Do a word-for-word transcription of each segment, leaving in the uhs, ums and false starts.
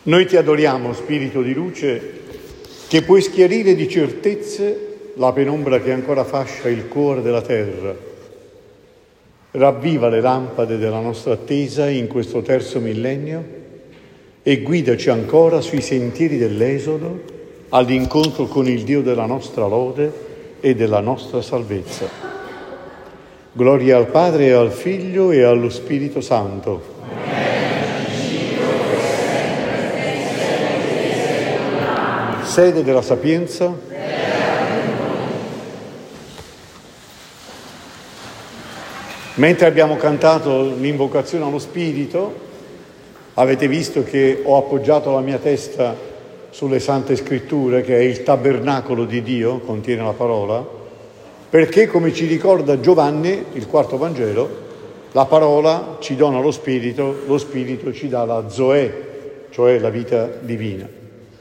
Noi ti adoriamo, Spirito di luce, che puoi schiarire di certezze la penombra che ancora fascia il cuore della terra. Ravviva le lampade della nostra attesa in questo terzo millennio e guidaci ancora sui sentieri dell'Esodo all'incontro con il Dio della nostra lode e della nostra salvezza. Gloria al Padre e al Figlio e allo Spirito Santo. Sede della sapienza. Mentre abbiamo cantato l'invocazione allo Spirito, avete visto che ho appoggiato la mia testa sulle Sante Scritture, che è il tabernacolo di Dio, contiene la parola, perché, come ci ricorda Giovanni, il quarto Vangelo, la parola ci dona lo Spirito, lo Spirito ci dà la Zoe, cioè la vita divina.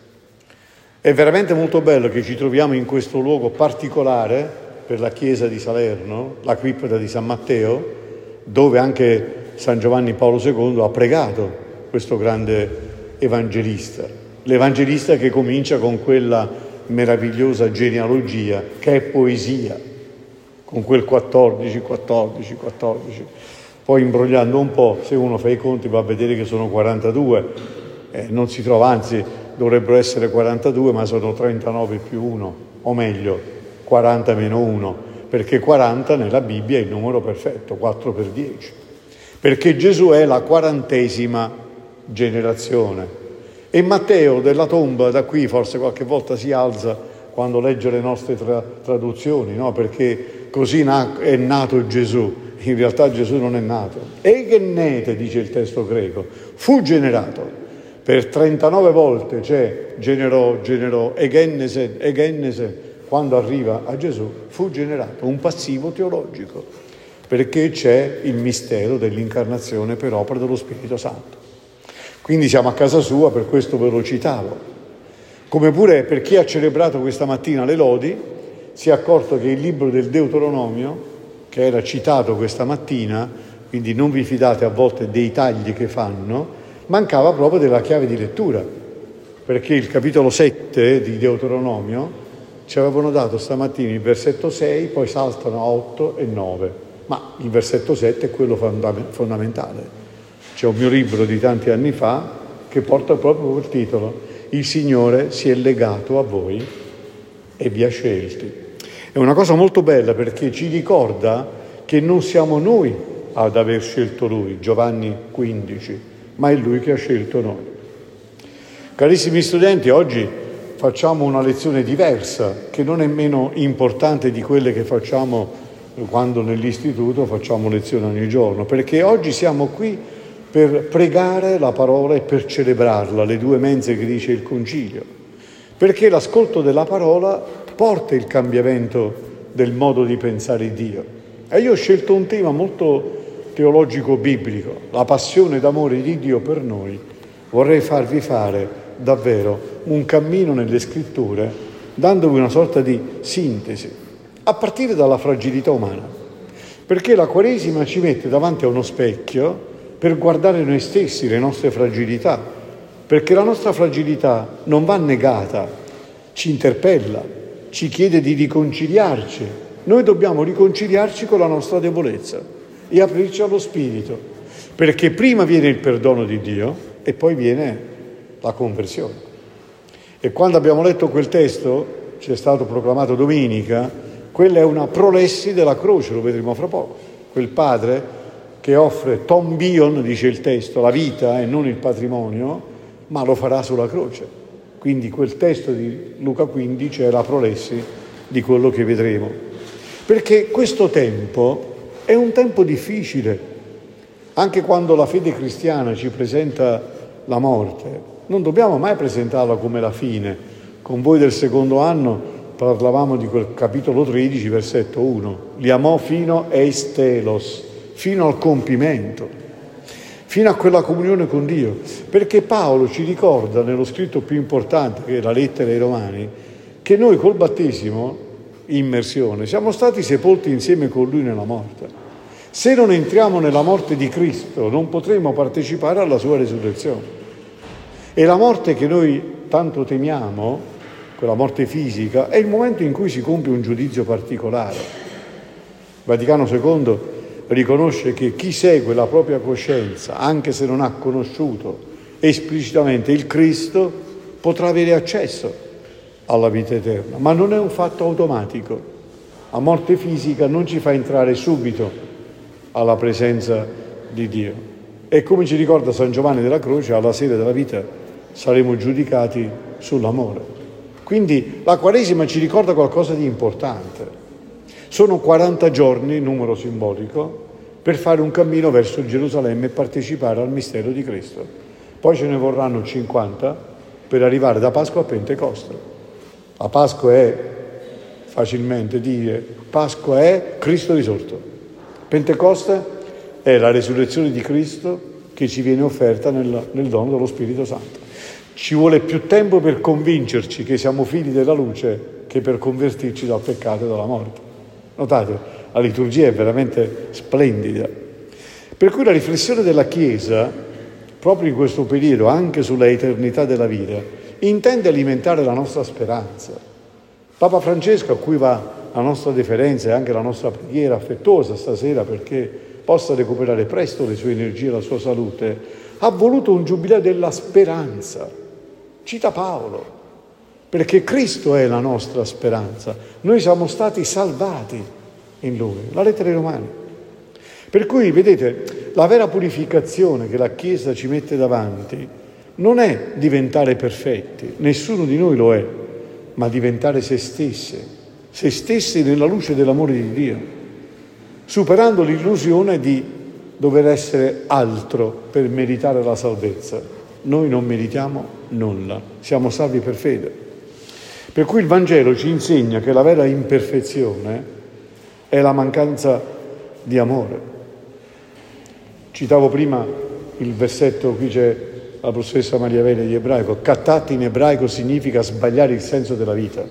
È veramente molto bello che ci troviamo in questo luogo particolare per la chiesa di Salerno, la cripta di San Matteo, dove anche San Giovanni Paolo secondo ha pregato questo grande evangelista. L'evangelista che comincia con quella meravigliosa genealogia che è poesia, con quel quattordici, quattordici, quattordici. Poi imbrogliando un po', se uno fa i conti va a vedere che sono quarantadue, eh, non si trova, anzi dovrebbero essere quarantadue, ma sono trentanove più uno, o meglio, quaranta meno uno, perché quaranta nella Bibbia è il numero perfetto, quattro per dieci, perché Gesù è la quarantesima generazione. E Matteo della tomba, da qui forse qualche volta si alza quando legge le nostre tra- traduzioni, no? Perché così na- è nato Gesù. In realtà Gesù non è nato. Egenete, dice il testo greco, fu generato. Per trentanove volte c'è generò, generò, egennese, egennese, quando arriva a Gesù fu generato, un passivo teologico, perché c'è il mistero dell'incarnazione per opera dello Spirito Santo. Quindi siamo a casa sua, per questo ve lo citavo. Come pure per chi ha celebrato questa mattina le lodi, si è accorto che il libro del Deuteronomio, che era citato questa mattina, quindi non vi fidate a volte dei tagli che fanno, mancava proprio della chiave di lettura, perché il capitolo sette di Deuteronomio ci avevano dato stamattina il versetto sei, poi saltano a otto e nove, ma il versetto sette è quello fondamentale. C'è un mio libro di tanti anni fa che porta proprio quel titolo: Il Signore si è legato a voi e vi ha scelti. È una cosa molto bella perché ci ricorda che non siamo noi ad aver scelto Lui, Giovanni quindici, ma è Lui che ha scelto noi. Carissimi studenti, oggi facciamo una lezione diversa, che non è meno importante di quelle che facciamo quando nell'istituto facciamo lezione ogni giorno, perché oggi siamo qui per pregare la parola e per celebrarla, le due mense che dice il Concilio, perché l'ascolto della parola porta il cambiamento del modo di pensare Dio. E io ho scelto un tema molto teologico biblico, la passione d'amore di Dio per noi. Vorrei farvi fare davvero un cammino nelle Scritture, dandovi una sorta di sintesi, a partire dalla fragilità umana, perché la Quaresima ci mette davanti a uno specchio per guardare noi stessi, le nostre fragilità, perché la nostra fragilità non va negata, ci interpella, ci chiede di riconciliarci. Noi dobbiamo riconciliarci con la nostra debolezza e aprirci allo Spirito, perché prima viene il perdono di Dio e poi viene la conversione. E quando abbiamo letto quel testo, ci è stato proclamato domenica, quella è una prolessi della croce, lo vedremo fra poco. Quel padre che offre ton bion, dice il testo, la vita e non il patrimonio, ma lo farà sulla croce. Quindi quel testo di Luca quindici è la prolessi di quello che vedremo. Perché questo tempo è un tempo difficile, anche quando la fede cristiana ci presenta la morte. Non dobbiamo mai presentarla come la fine. Con voi del secondo anno parlavamo di quel capitolo tredici, versetto uno. Li amò fino eis telos, fino al compimento, fino a quella comunione con Dio. Perché Paolo ci ricorda, nello scritto più importante, che è la lettera ai Romani, che noi col battesimo, immersione, siamo stati sepolti insieme con Lui nella morte. Se non entriamo nella morte di Cristo, non potremo partecipare alla sua resurrezione. E la morte che noi tanto temiamo, quella morte fisica, è il momento in cui si compie un giudizio particolare. Vaticano secondo riconosce che chi segue la propria coscienza, anche se non ha conosciuto esplicitamente il Cristo, potrà avere accesso alla vita eterna, ma non è un fatto automatico. La morte fisica non ci fa entrare subito alla presenza di Dio. E come ci ricorda San Giovanni della Croce, alla sera della vita saremo giudicati sull'amore. Quindi la Quaresima ci ricorda qualcosa di importante. Sono quaranta giorni, numero simbolico, per fare un cammino verso Gerusalemme e partecipare al mistero di Cristo. Poi ce ne vorranno cinquanta per arrivare da Pasqua a Pentecoste. La Pasqua è, facilmente dire, Pasqua è Cristo risorto. Pentecoste è la resurrezione di Cristo che ci viene offerta nel, nel dono dello Spirito Santo. Ci vuole più tempo per convincerci che siamo figli della luce che per convertirci dal peccato e dalla morte. Notate, la liturgia è veramente splendida. Per cui la riflessione della Chiesa, proprio in questo periodo, anche sulla eternità della vita, intende alimentare la nostra speranza. Papa Francesco, a cui va la nostra deferenza e anche la nostra preghiera affettuosa stasera perché possa recuperare presto le sue energie e la sua salute, ha voluto un giubileo della speranza. Cita Paolo, perché Cristo è la nostra speranza. Noi siamo stati salvati in Lui. La lettera ai Romani. Per cui, vedete, la vera purificazione che la Chiesa ci mette davanti non è diventare perfetti, nessuno di noi lo è, ma diventare se stessi, se stessi nella luce dell'amore di Dio, superando l'illusione di dover essere altro per meritare la salvezza. Noi non meritiamo nulla, siamo salvi per fede. Per cui il Vangelo ci insegna che la vera imperfezione è la mancanza di amore. Citavo prima il versetto, qui c'è la professoressa Maria Vele di ebraico, katat in ebraico significa sbagliare il senso della vita.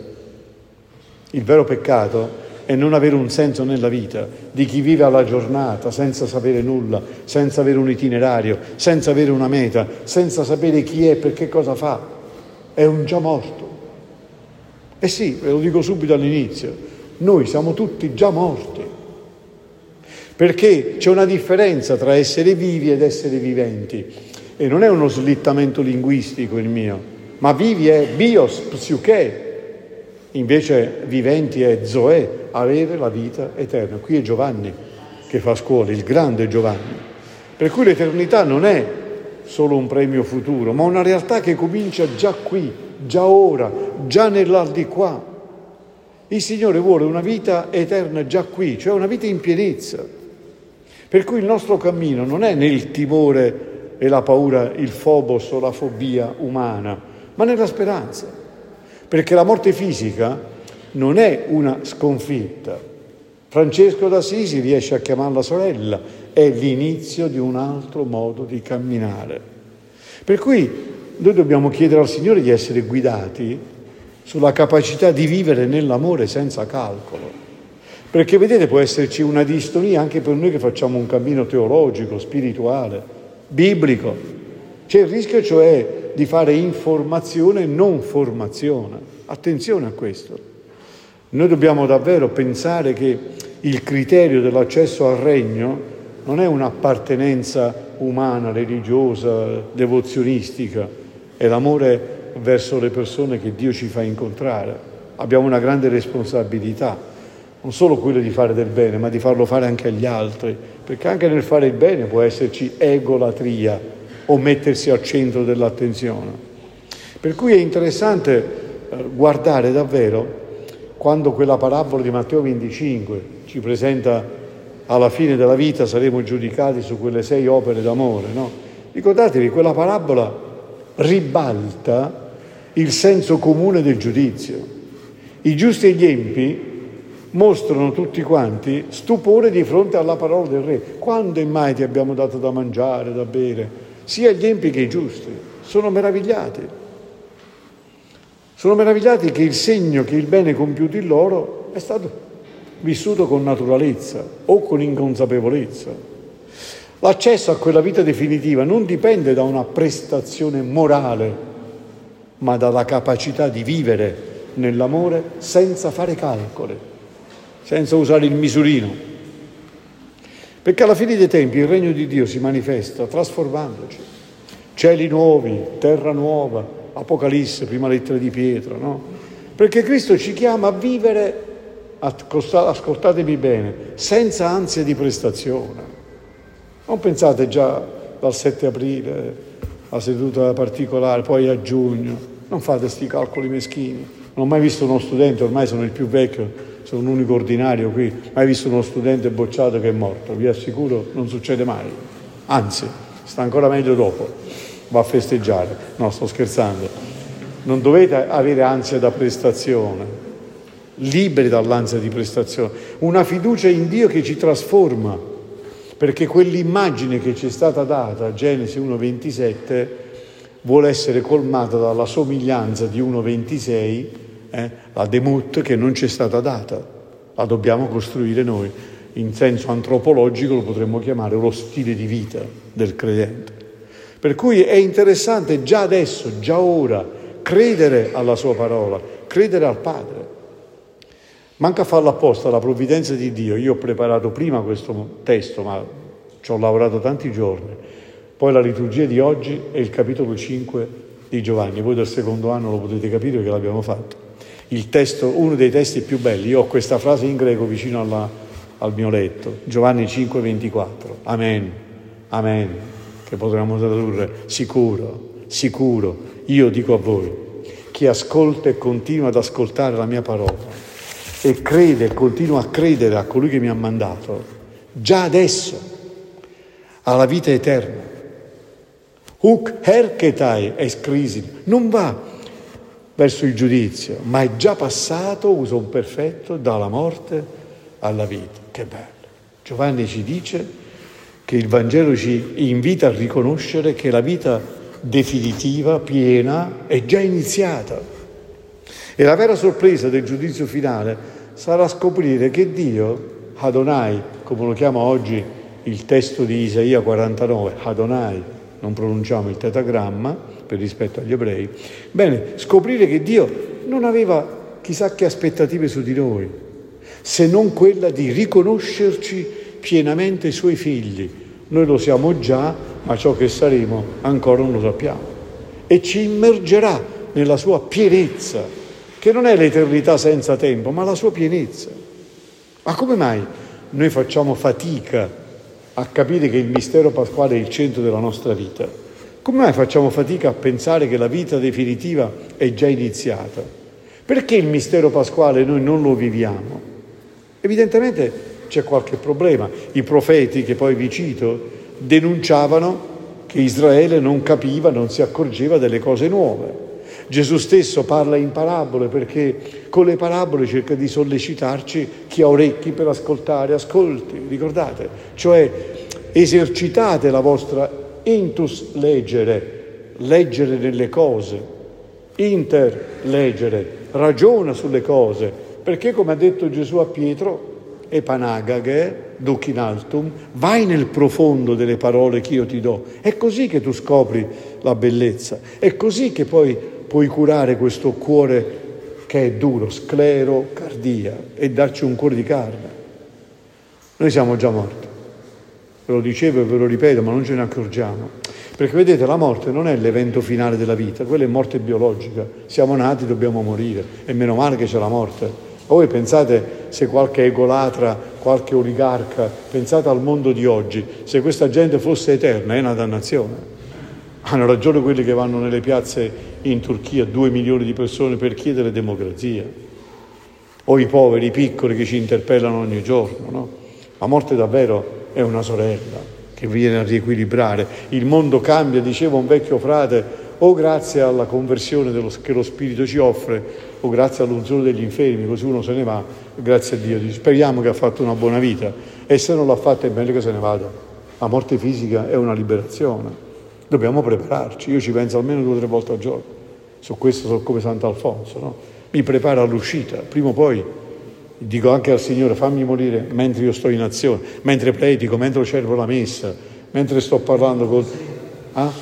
Il vero peccato è non avere un senso nella vita, di chi vive alla giornata senza sapere nulla, senza avere un itinerario, senza avere una meta, senza sapere chi è, per che cosa fa. È un già morto. Eh sì, ve lo dico subito all'inizio, noi siamo tutti già morti. Perché c'è una differenza tra essere vivi ed essere viventi. E non è uno slittamento linguistico il mio, ma vivi è bios, psiche, invece viventi è zoe, avere la vita eterna. Qui è Giovanni che fa scuola, il grande Giovanni. Per cui l'eternità non è solo un premio futuro, ma una realtà che comincia già qui, già ora, già nell'aldilà. Il Signore vuole una vita eterna già qui, cioè una vita in pienezza. Per cui il nostro cammino non è nel timore e la paura, il phobos o la fobia umana, ma nella speranza. Perché la morte fisica non è una sconfitta. Francesco d'Assisi riesce a chiamarla sorella, è l'inizio di un altro modo di camminare. Per cui noi dobbiamo chiedere al Signore di essere guidati sulla capacità di vivere nell'amore senza calcolo. Perché vedete, può esserci una distonia anche per noi che facciamo un cammino teologico, spirituale, biblico. C'è il rischio cioè di fare informazione e non formazione. Attenzione a questo. Noi dobbiamo davvero pensare che il criterio dell'accesso al regno non è un'appartenenza umana, religiosa, devozionistica, è l'amore verso le persone che Dio ci fa incontrare. Abbiamo una grande responsabilità. Non solo quello di fare del bene, ma di farlo fare anche agli altri, perché anche nel fare il bene può esserci egolatria o mettersi al centro dell'attenzione. Per cui è interessante guardare davvero quando quella parabola di Matteo venticinque ci presenta alla fine della vita saremo giudicati su quelle sei opere d'amore, no? Ricordatevi, quella parabola ribalta il senso comune del giudizio. I giusti e gli empi mostrano tutti quanti stupore di fronte alla parola del Re. Quando mai ti abbiamo dato da mangiare, da bere? Sia gli empi che i giusti sono meravigliati. Sono meravigliati che il segno che il bene compiuto in loro è stato vissuto con naturalezza o con inconsapevolezza. L'accesso a quella vita definitiva non dipende da una prestazione morale, ma dalla capacità di vivere nell'amore senza fare calcoli, senza usare il misurino. Perché alla fine dei tempi il regno di Dio si manifesta trasformandoci. Cieli nuovi, terra nuova, Apocalisse, prima lettera di Pietro, no? Perché Cristo ci chiama a vivere, ascoltatemi bene, senza ansia di prestazione. Non pensate già dal sette aprile, la seduta particolare, poi a giugno, non fate sti calcoli meschini. Non ho mai visto uno studente, ormai sono il più vecchio, sono un unico ordinario qui, mai visto uno studente bocciato che è morto, vi assicuro non succede mai, anzi sta ancora meglio dopo, va a festeggiare. No, sto scherzando, non dovete avere ansia da prestazione, liberi dall'ansia di prestazione, una fiducia in Dio che ci trasforma, perché quell'immagine che ci è stata data, Genesi uno ventisette, vuole essere colmata dalla somiglianza di uno ventisei, eh, la demut che non ci è stata data, la dobbiamo costruire noi. In senso antropologico lo potremmo chiamare lo stile di vita del credente. Per cui è interessante già adesso, già ora, credere alla sua parola, credere al Padre. Manca a farlo apposta, la provvidenza di Dio. Io ho preparato prima questo testo, ma ci ho lavorato tanti giorni. Poi la liturgia di oggi è il capitolo cinque di Giovanni. Voi del secondo anno lo potete capire perché l'abbiamo fatto. Il testo, uno dei testi più belli. Io ho questa frase in greco vicino alla, al mio letto. Giovanni cinque ventiquattro. Amen, amen. Che potremmo tradurre sicuro, sicuro. Io dico a voi, chi ascolta e continua ad ascoltare la mia parola e crede e continua a credere a colui che mi ha mandato, già adesso ha la vita eterna. Huc herketai es crisin, non va verso il giudizio, ma è già passato, uso un perfetto, dalla morte alla vita. Che bello! Giovanni ci dice che il Vangelo ci invita a riconoscere che la vita definitiva, piena, è già iniziata. E la vera sorpresa del giudizio finale sarà scoprire che Dio, Adonai, come lo chiama oggi il testo di Isaia quarantanove, Adonai, non pronunciamo il tetagramma per rispetto agli ebrei, bene, scoprire che Dio non aveva chissà che aspettative su di noi, se non quella di riconoscerci pienamente i suoi figli. Noi lo siamo già, ma ciò che saremo ancora non lo sappiamo. E ci immergerà nella sua pienezza, che non è l'eternità senza tempo, ma la sua pienezza. Ma come mai noi facciamo fatica a capire che il mistero pasquale è il centro della nostra vita? Come mai facciamo fatica a pensare che la vita definitiva è già iniziata? Perché il mistero pasquale noi non lo viviamo? Evidentemente c'è qualche problema. I profeti, che poi vi cito, denunciavano che Israele non capiva, non si accorgeva delle cose nuove. Gesù stesso parla in parabole perché con le parabole cerca di sollecitarci, chi ha orecchi per ascoltare, ascolti, ricordate? Cioè esercitate la vostra intus legere, leggere nelle cose, inter leggere, ragiona sulle cose, perché come ha detto Gesù a Pietro, epanagage, ducinaltum, vai nel profondo delle parole che io ti do. È così che tu scopri la bellezza, è così che poi puoi curare questo cuore che è duro, sclerocardia, e darci un cuore di carne. Noi siamo già morti, ve lo dicevo e ve lo ripeto, ma non ce ne accorgiamo. Perché vedete, la morte non è l'evento finale della vita, quella è morte biologica. Siamo nati, dobbiamo morire, e meno male che c'è la morte. Ma voi pensate se qualche egolatra, qualche oligarca, pensate al mondo di oggi, se questa gente fosse eterna, è una dannazione. Hanno ragione quelli che vanno nelle piazze in Turchia, due milioni di persone, per chiedere democrazia. O i poveri, i piccoli che ci interpellano ogni giorno, no? La morte davvero è una sorella che viene a riequilibrare. Il mondo cambia, diceva un vecchio frate, o grazie alla conversione dello, che lo Spirito ci offre, o grazie all'unzione degli infermi, così uno se ne va, grazie a Dio. Speriamo che ha fatto una buona vita, e se non l'ha fatta è meglio che se ne vada. La morte fisica è una liberazione. Dobbiamo prepararci, io ci penso almeno due o tre volte al giorno, su questo sono come Sant'Alfonso, no? Mi preparo all'uscita, prima o poi dico anche al Signore, fammi morire mentre io sto in azione, mentre predico, mentre osservo la messa, mentre sto parlando con... Ah?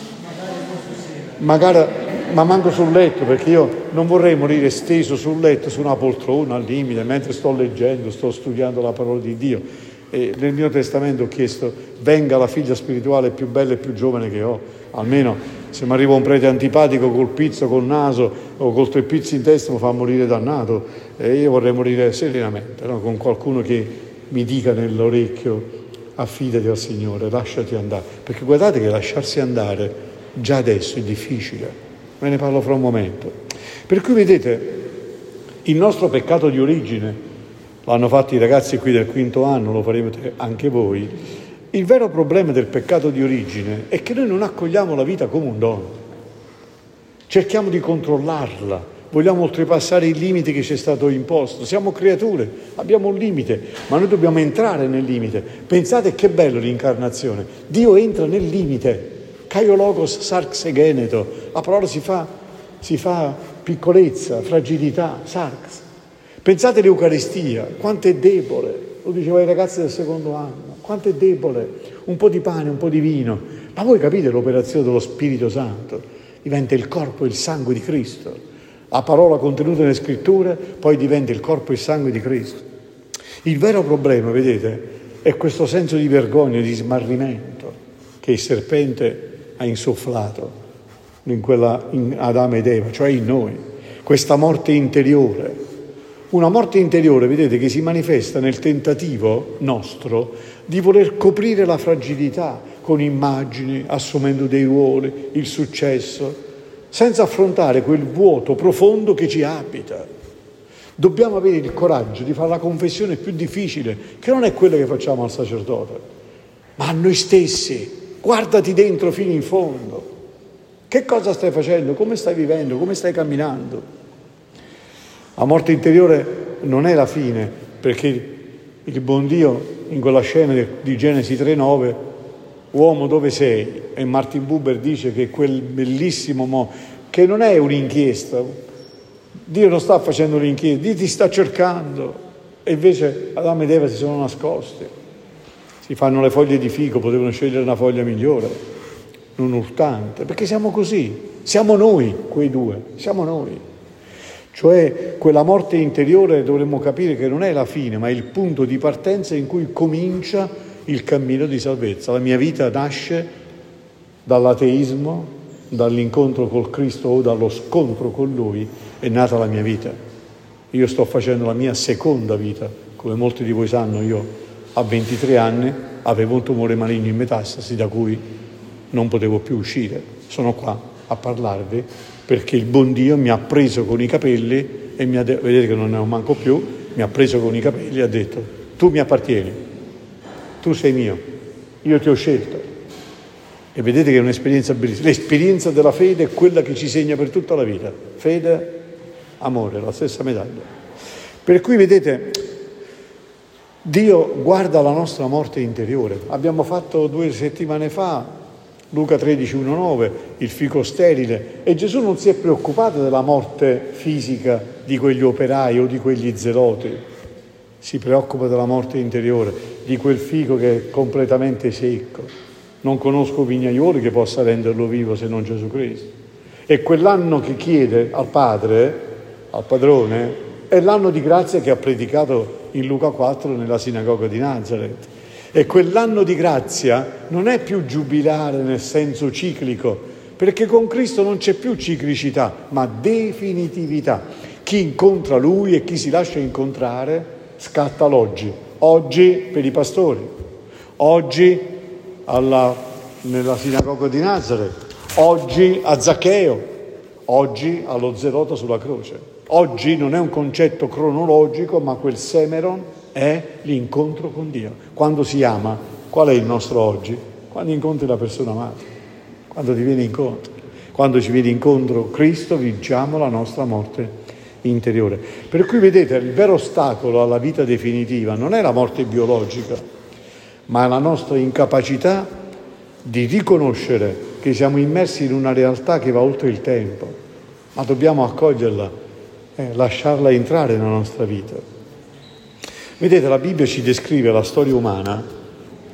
Magari, ma manco sul letto, perché io non vorrei morire steso sul letto, su una poltrona al limite, mentre sto leggendo, sto studiando la parola di Dio. E nel mio testamento ho chiesto: venga la figlia spirituale più bella e più giovane che ho, almeno se mi arriva un prete antipatico col pizzo, col naso o col tre pizzi in testa mi fa morire dannato, e io vorrei morire serenamente, no? Con qualcuno che mi dica nell'orecchio: affidati al Signore, lasciati andare, perché guardate che lasciarsi andare già adesso è difficile. Ve ne parlo fra un momento. Per cui vedete, il nostro peccato di origine, l'hanno fatto i ragazzi qui del quinto anno, lo farete anche voi. Il vero problema del peccato di origine è che noi non accogliamo la vita come un dono, cerchiamo di controllarla, vogliamo oltrepassare il limite che ci è stato imposto. Siamo creature, abbiamo un limite, ma noi dobbiamo entrare nel limite. Pensate che bello l'incarnazione, Dio entra nel limite. Caio logos sarx egeneto, la parola si fa, si fa piccolezza, fragilità, sarx. Pensate all'Eucaristia, quanto è debole, lo diceva ai ragazzi del secondo anno, quanto è debole, un po' di pane, un po' di vino, ma voi capite l'operazione dello Spirito Santo, diventa il corpo e il sangue di Cristo, la parola contenuta nelle scritture poi diventa il corpo e il sangue di Cristo. Il vero problema, vedete, è questo senso di vergogna, di smarrimento che il serpente ha insufflato in quella in Adamo ed Eva, cioè in noi, questa morte interiore. Una morte interiore, vedete, che si manifesta nel tentativo nostro di voler coprire la fragilità con immagini, assumendo dei ruoli, il successo, senza affrontare quel vuoto profondo che ci abita. Dobbiamo avere il coraggio di fare la confessione più difficile, che non è quella che facciamo al sacerdote, ma a noi stessi. Guardati dentro fino in fondo. Che cosa stai facendo? Come stai vivendo? Come stai camminando? La morte interiore non è la fine, perché il buon Dio in quella scena di Genesi tre nove, uomo dove sei? E Martin Buber dice che quel bellissimo mo, che non è un'inchiesta, Dio non sta facendo un'inchiesta, Dio ti sta cercando, e invece Adamo ed Eva si sono nascosti. Si fanno le foglie di fico, potevano scegliere una foglia migliore, non urtante, perché siamo così, siamo noi quei due, siamo noi. Cioè quella morte interiore dovremmo capire che non è la fine, ma è il punto di partenza in cui comincia il cammino di salvezza. La mia vita nasce dall'ateismo, dall'incontro col Cristo o dallo scontro con Lui, è nata la mia vita. Io sto facendo la mia seconda vita, come molti di voi sanno. Io a ventitré anni avevo un tumore maligno in metastasi da cui non potevo più uscire. Sono qua a parlarvi perché il buon Dio mi ha preso con i capelli e mi ha detto, vedete che non ne ho manco più, mi ha preso con i capelli e ha detto: tu mi appartieni, tu sei mio, io ti ho scelto. E vedete che è un'esperienza bellissima. L'esperienza della fede è quella che ci segna per tutta la vita. Fede, amore, la stessa medaglia. Per cui vedete, Dio guarda la nostra morte interiore. Abbiamo fatto due settimane fa Luca tredici uno nove, il fico sterile, e Gesù non si è preoccupato della morte fisica di quegli operai o di quegli zeloti, si preoccupa della morte interiore, di quel fico che è completamente secco. Non conosco vignaioli che possa renderlo vivo se non Gesù Cristo. E quell'anno che chiede al Padre, al Padrone, è l'anno di grazia che ha predicato in Luca quattro nella sinagoga di Nazareth. E quell'anno di grazia non è più giubilare nel senso ciclico, perché con Cristo non c'è più ciclicità, ma definitività. Chi incontra Lui e chi si lascia incontrare scatta l'oggi. Oggi per i pastori, oggi alla, nella sinagoga di Nazareth, oggi a Zaccheo, oggi allo zelota sulla croce. Oggi non è un concetto cronologico, ma quel semeron è l'incontro con Dio. Quando si ama, qual è il nostro oggi? Quando incontri la persona amata, quando ti viene incontro. Quando ci viene incontro Cristo, vinciamo la nostra morte interiore. Per cui vedete, il vero ostacolo alla vita definitiva non è la morte biologica, ma la nostra incapacità di riconoscere che siamo immersi in una realtà che va oltre il tempo, ma dobbiamo accoglierla, eh, lasciarla entrare nella nostra vita. Vedete, la Bibbia ci descrive la storia umana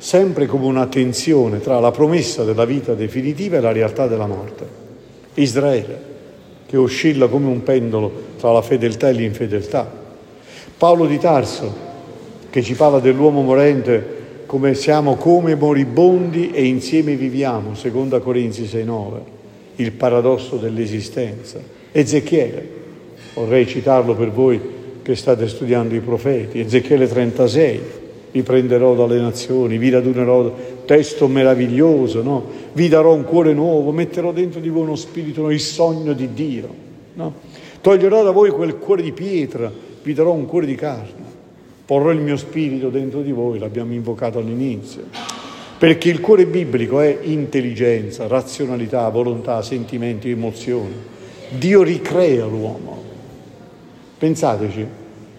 sempre come una tensione tra la promessa della vita definitiva e la realtà della morte. Israele, che oscilla come un pendolo tra la fedeltà e l'infedeltà. Paolo di Tarso, che ci parla dell'uomo morente come siamo come moribondi e insieme viviamo, seconda Corinzi sei nove, il paradosso dell'esistenza. Ezechiele, vorrei citarlo per voi che state studiando i profeti, Ezechiele trentasei, vi prenderò dalle nazioni, vi radunerò, testo meraviglioso, no? Vi darò un cuore nuovo, metterò dentro di voi uno spirito nuovo, il sogno di Dio, no? Toglierò da voi quel cuore di pietra, vi darò un cuore di carne, porrò il mio spirito dentro di voi, l'abbiamo invocato all'inizio, perché il cuore biblico è intelligenza, razionalità, volontà, sentimenti, emozioni. Dio ricrea l'uomo, pensateci,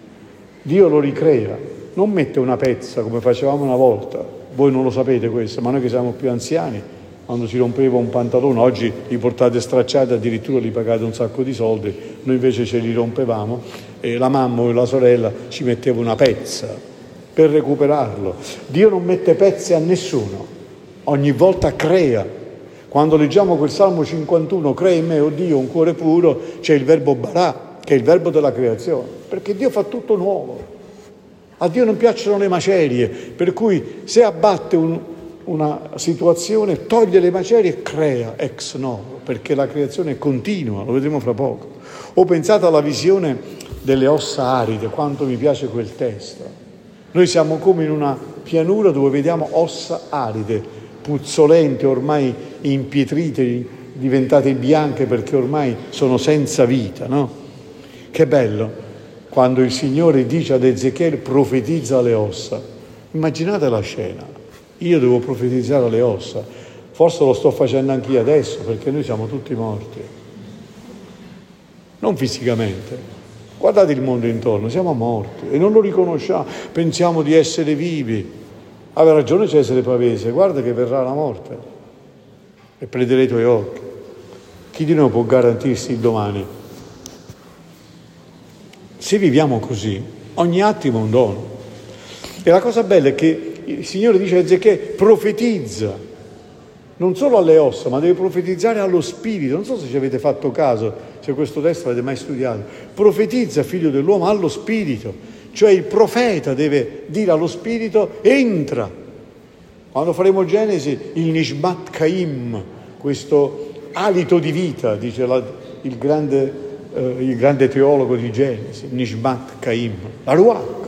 Dio lo ricrea. Non mette una pezza come facevamo una volta, voi non lo sapete questo, ma noi che siamo più anziani, quando si rompeva un pantalone, oggi li portate stracciati, addirittura li pagate un sacco di soldi, noi invece ce li rompevamo e la mamma o la sorella ci metteva una pezza per recuperarlo. Dio non mette pezze a nessuno, ogni volta crea. Quando leggiamo quel Salmo cinquantuno, crea in me, oh Dio, un cuore puro, c'è il verbo barà, che è il verbo della creazione, perché Dio fa tutto nuovo. A Dio non piacciono le macerie, per cui se abbatte un, una situazione, toglie le macerie e crea ex novo, perché la creazione è continua, lo vedremo fra poco. O pensate alla visione delle ossa aride, quanto mi piace quel testo. Noi siamo come in una pianura dove vediamo ossa aride, puzzolenti, ormai impietrite, diventate bianche perché ormai sono senza vita, no? Che bello! Quando il Signore dice ad Ezechiele profetizza alle ossa, immaginate la scena, io devo profetizzare alle ossa, forse lo sto facendo anch'io adesso perché noi siamo tutti morti, non fisicamente, guardate il mondo intorno, siamo morti e non lo riconosciamo, pensiamo di essere vivi, aveva ragione Cesare Pavese, guarda che verrà la morte e prenderei i tuoi occhi, chi di noi può garantirsi il domani? Se viviamo così, ogni attimo è un dono. E la cosa bella è che il Signore dice a Ezechiele, profetizza, non solo alle ossa, ma deve profetizzare allo spirito. Non so se ci avete fatto caso, se questo testo l'avete mai studiato. Profetizza, figlio dell'uomo, allo spirito. Cioè il profeta deve dire allo spirito, entra. Quando faremo Genesi, il Nishmat Chaim, questo alito di vita, dice la, il grande... il grande teologo di Genesi, Nishmat Chaim, la Ruach.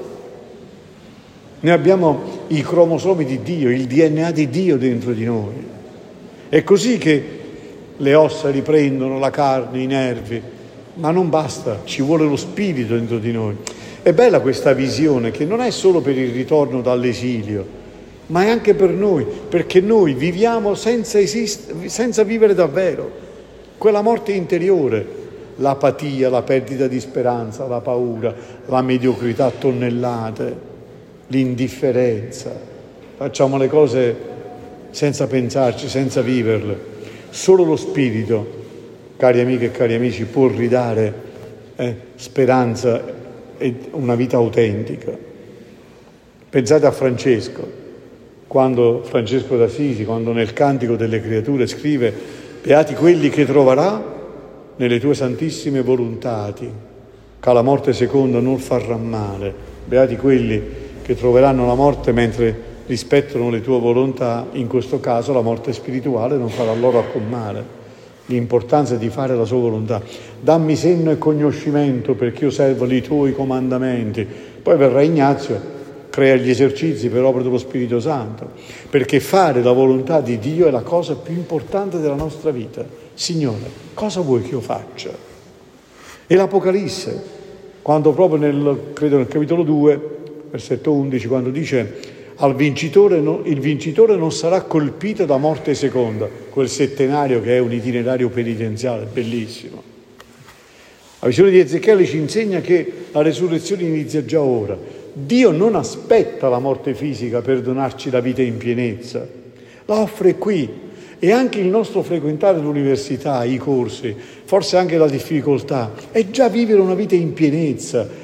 Noi abbiamo i cromosomi di Dio, il D N A di Dio dentro di noi. È così che le ossa riprendono, la carne, i nervi, ma non basta, ci vuole lo spirito dentro di noi. È bella questa visione che non è solo per il ritorno dall'esilio, ma è anche per noi, perché noi viviamo senza, esist- senza vivere davvero, quella morte interiore. L'apatia, la perdita di speranza, la paura, la mediocrità a tonnellate, l'indifferenza. Facciamo le cose senza pensarci, senza viverle. Solo lo Spirito, cari amiche e cari amici, può ridare eh, speranza e una vita autentica. Pensate a Francesco, quando Francesco d'Assisi, quando nel Cantico delle Creature scrive «Beati quelli che troverà nelle tue santissime volontati, che la morte seconda non farà male. Beati quelli che troveranno la morte mentre rispettano le tue volontà, in questo caso la morte spirituale non farà loro alcun male». L'importanza di fare la sua volontà. Dammi senno e conoscimento perché io servo i tuoi comandamenti. Poi verrà Ignazio, crea gli esercizi per opera dello Spirito Santo, perché fare la volontà di Dio è la cosa più importante della nostra vita. Signore, cosa vuoi che io faccia? E l'Apocalisse, quando proprio nel, credo nel capitolo due, versetto undici, quando dice al vincitore, no, il vincitore non sarà colpito da morte seconda, quel settenario che è un itinerario penitenziale, bellissimo. La visione di Ezechiele ci insegna che la resurrezione inizia già ora. Dio non aspetta la morte fisica per donarci la vita in pienezza, la offre qui. E anche il nostro frequentare l'università, i corsi, forse anche la difficoltà, è già vivere una vita in pienezza,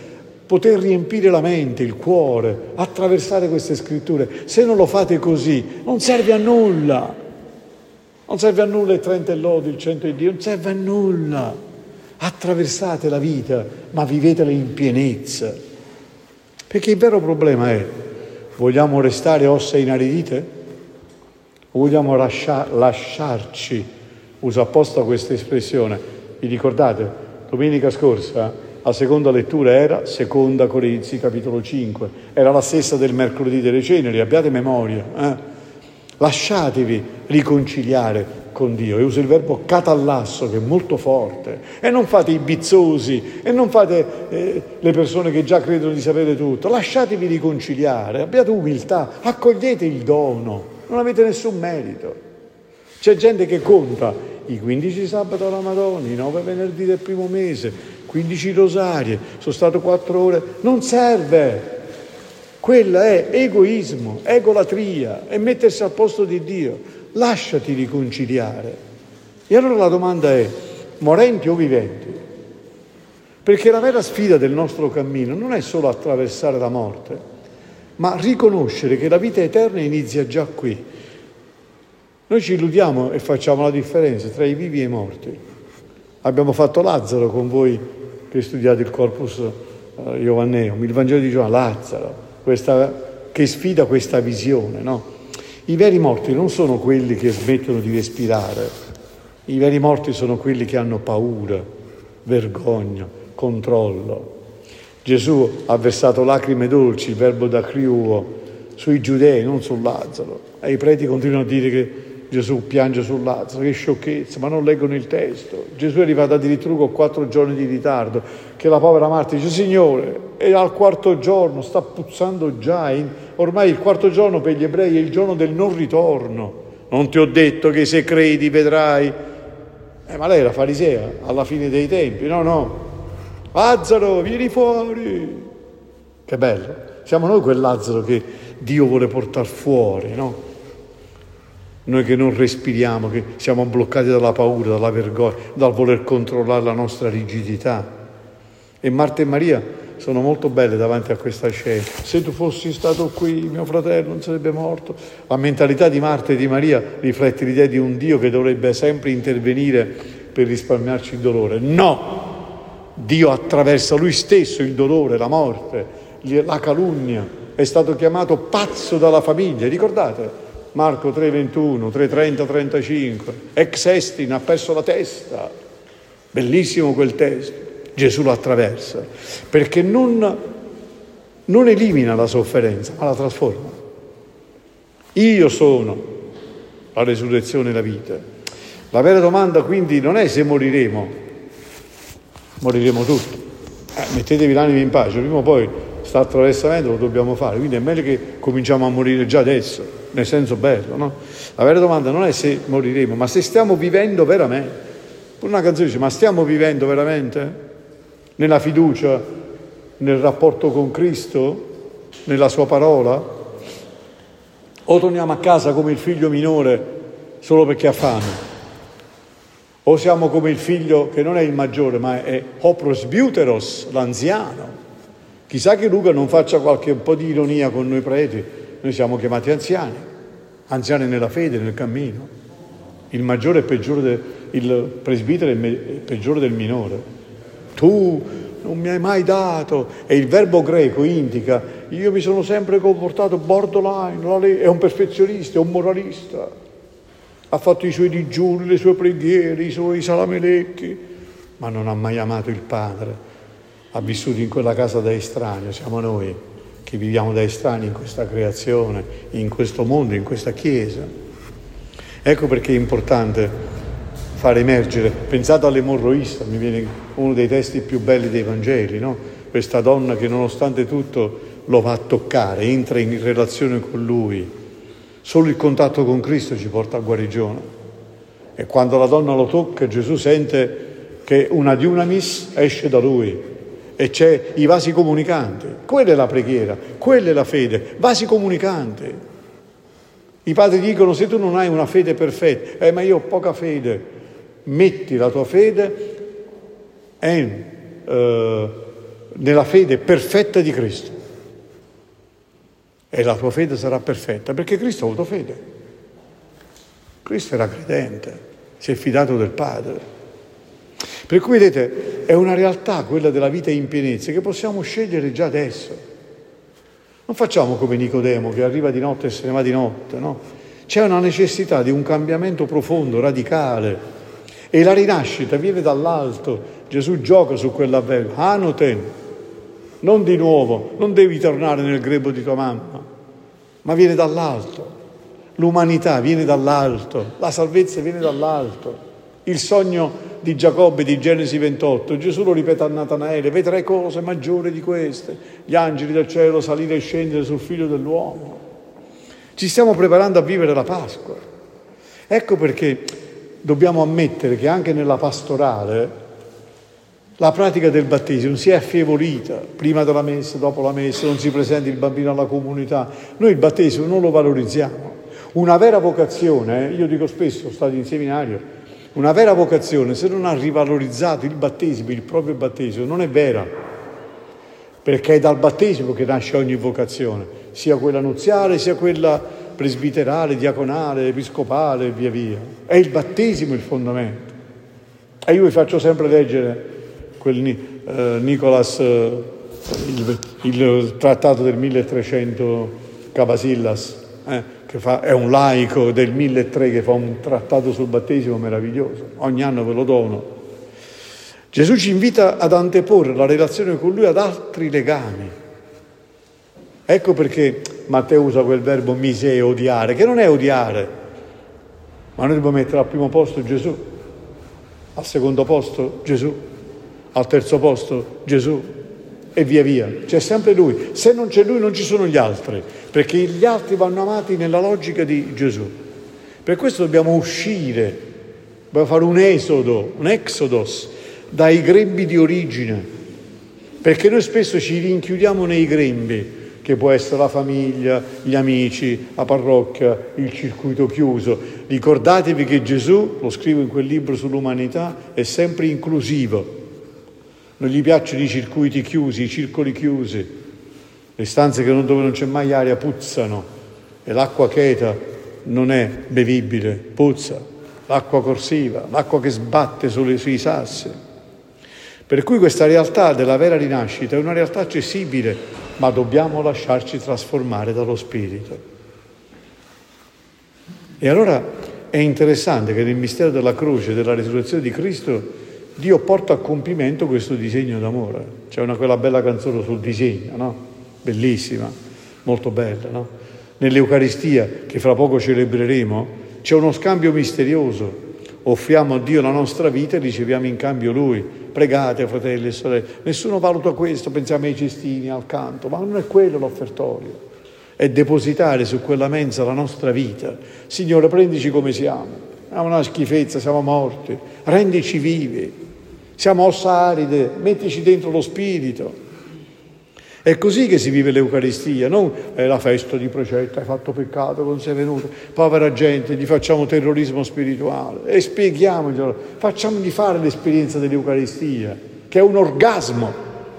poter riempire la mente, il cuore, attraversare queste scritture. Se non lo fate così, non serve a nulla. Non serve a nulla il trenta e lode, il cento di Dio, non serve a nulla. Attraversate la vita, ma vivetela in pienezza. Perché il vero problema è: vogliamo restare ossa inaridite? O vogliamo lascia, lasciarci, uso apposta questa espressione, vi ricordate? Domenica scorsa la seconda lettura era Seconda Corinzi capitolo cinque, era la stessa del mercoledì delle ceneri, abbiate memoria. Eh? Lasciatevi riconciliare con Dio, e uso il verbo catallasso, che è molto forte, e non fate i bizzosi, e non fate eh, le persone che già credono di sapere tutto. Lasciatevi riconciliare, abbiate umiltà, accogliete il dono, non avete nessun merito. C'è gente che conta i quindici sabato alla Madonna, i nove venerdì del primo mese, quindici rosarie, sono stato quattro ore, non serve. Quella è egoismo, egolatria, è mettersi al posto di Dio. Lasciati riconciliare. E allora la domanda è: morenti o viventi? Perché la vera sfida del nostro cammino non è solo attraversare la morte, ma riconoscere che la vita eterna inizia già qui. Noi ci illudiamo e facciamo la differenza tra i vivi e i morti. Abbiamo fatto Lazzaro con voi che studiate il Corpus eh, Ioanneum, il Vangelo di Giovanni, Lazzaro, questa, che sfida questa visione, no? I veri morti non sono quelli che smettono di respirare, i veri morti sono quelli che hanno paura, vergogna, controllo. Gesù ha versato lacrime dolci, il verbo dacriuo, sui giudei, non su Lazzaro. E i preti continuano a dire che Gesù piange su Lazzaro, che sciocchezza, ma non leggono il testo. Gesù è arrivato addirittura con quattro giorni di ritardo, che la povera Marta dice: Signore, è al quarto giorno, sta puzzando già, ormai il quarto giorno per gli ebrei è il giorno del non ritorno. Non ti ho detto che se credi vedrai? Eh, ma lei era farisea alla fine dei tempi, no, no. Lazzaro, vieni fuori! Che bello! Siamo noi quel Lazzaro che Dio vuole portare fuori, no? Noi che non respiriamo, che siamo bloccati dalla paura, dalla vergogna, dal voler controllare la nostra rigidità. E Marta e Maria sono molto belle davanti a questa scena. Se tu fossi stato qui, mio fratello non sarebbe morto. La mentalità di Marta e di Maria riflette l'idea di un Dio che dovrebbe sempre intervenire per risparmiarci il dolore. No! Dio attraversa lui stesso il dolore, la morte, la calunnia. È stato chiamato pazzo dalla famiglia, ricordate? Marco tre ventuno, tre trenta trentacinque, ex estin, ha perso la testa. Bellissimo quel testo. Gesù lo attraversa, perché non, non elimina la sofferenza, ma la trasforma. Io sono la resurrezione e la vita. La vera domanda quindi non è se moriremo, moriremo tutti. Eh, mettetevi l'anima in pace, prima o poi sta attraversamento lo dobbiamo fare, quindi è meglio che cominciamo a morire già adesso, nel senso bello, no? La vera domanda non è se moriremo, ma se stiamo vivendo veramente. Una canzone dice: ma stiamo vivendo veramente? Nella fiducia, nel rapporto con Cristo, nella sua parola? O torniamo a casa come il figlio minore solo perché ha fame? O siamo come il figlio che non è il maggiore, ma è Hopros Biuteros, l'anziano? Chissà che Luca non faccia qualche un po' di ironia con noi preti. Noi siamo chiamati anziani, anziani nella fede, nel cammino. Il maggiore è peggiore del, il presbitero è peggiore del minore. Tu non mi hai mai dato, e il verbo greco indica: io mi sono sempre comportato borderline, è un perfezionista, è un moralista, ha fatto i suoi digiuni, le sue preghiere, i suoi salamelecchi, ma non ha mai amato il Padre, ha vissuto in quella casa da estraneo. Siamo noi che viviamo da estranei in questa creazione, in questo mondo, in questa Chiesa. Ecco perché è importante far emergere. Pensate all'emorroista, mi viene uno dei testi più belli dei Vangeli, no? Questa donna che nonostante tutto lo va a toccare, entra in relazione con lui. Solo il contatto con Cristo ci porta a guarigione. E quando la donna lo tocca, Gesù sente che una dunamis esce da lui e c'è i vasi comunicanti. Quella è la preghiera, quella è la fede, vasi comunicanti. I padri dicono: se tu non hai una fede perfetta, eh ma io ho poca fede. Metti la tua fede in, uh, nella fede perfetta di Cristo. E la tua fede sarà perfetta, perché Cristo ha avuto fede. Cristo era credente, si è fidato del Padre. Per cui vedete, è una realtà quella della vita in pienezza che possiamo scegliere già adesso. Non facciamo come Nicodemo che arriva di notte e se ne va di notte, no? C'è una necessità di un cambiamento profondo, radicale, e la rinascita viene dall'alto. Gesù gioca su quell'avverbio, anoten, non di nuovo, non devi tornare nel grembo di tua mamma, ma viene dall'alto. L'umanità viene dall'alto, la salvezza viene dall'alto. Il sogno di Giacobbe di Genesi ventotto, Gesù lo ripete a Natanaele: vedrai cose maggiori di queste, gli angeli del cielo salire e scendere sul figlio dell'uomo. Ci stiamo preparando a vivere la Pasqua. Ecco perché dobbiamo ammettere che anche nella pastorale la pratica del battesimo si è affievolita, prima della messa, dopo la messa, non si presenta il bambino alla comunità. Noi il battesimo non lo valorizziamo. Una vera vocazione, eh, io dico spesso, sono stato in seminario, una vera vocazione, se non ha rivalorizzato il battesimo, il proprio battesimo, non è vera, perché è dal battesimo che nasce ogni vocazione, sia quella nuziale, sia quella presbiterale, diaconale, episcopale e via via. È il battesimo il fondamento. E io vi faccio sempre leggere quel eh, Nicolas, eh, il, il trattato del milletrecento Cabasillas, eh, che fa, è un laico del milletrecento che fa un trattato sul battesimo meraviglioso, ogni anno ve lo dono. Gesù ci invita ad anteporre la relazione con Lui ad altri legami. Ecco perché Matteo usa quel verbo misè, odiare, che non è odiare, ma noi dobbiamo mettere al primo posto Gesù, al secondo posto Gesù, al terzo posto Gesù, e via via. C'è sempre Lui. Se non c'è Lui non ci sono gli altri, perché gli altri vanno amati nella logica di Gesù. Per questo dobbiamo uscire, dobbiamo fare un esodo, un exodos dai grembi di origine, perché noi spesso ci rinchiudiamo nei grembi, che può essere la famiglia, gli amici, la parrocchia, il circuito chiuso. Ricordatevi che Gesù, lo scrivo in quel libro sull'umanità, è sempre inclusivo. Non gli piacciono i circuiti chiusi, i circoli chiusi, le stanze che non, dove non c'è mai aria puzzano e l'acqua cheta non è bevibile, puzza, l'acqua corsiva, l'acqua che sbatte sulle, sui sassi. Per cui questa realtà della vera rinascita è una realtà accessibile, ma dobbiamo lasciarci trasformare dallo Spirito. E allora è interessante che nel mistero della croce e della risurrezione di Cristo Dio porta a compimento questo disegno d'amore. C'è una quella bella canzone sul disegno, no? Bellissima, molto bella, no? Nell'Eucaristia, che fra poco celebreremo, c'è uno scambio misterioso. Offriamo a Dio la nostra vita e riceviamo in cambio Lui. Pregate, fratelli e sorelle. Nessuno valuta questo, pensiamo ai cestini, al canto, ma non è quello l'offertorio. È depositare su quella mensa la nostra vita. Signore, prendici come siamo. Siamo una schifezza, siamo morti. Rendici vivi. Siamo ossa aride, mettici dentro lo Spirito. È così che si vive l'Eucaristia, non è la festa di precetto, hai fatto peccato, non sei venuto, povera gente, gli facciamo terrorismo spirituale e spieghiamoglielo, facciamogli fare l'esperienza dell'Eucaristia, che è un orgasmo,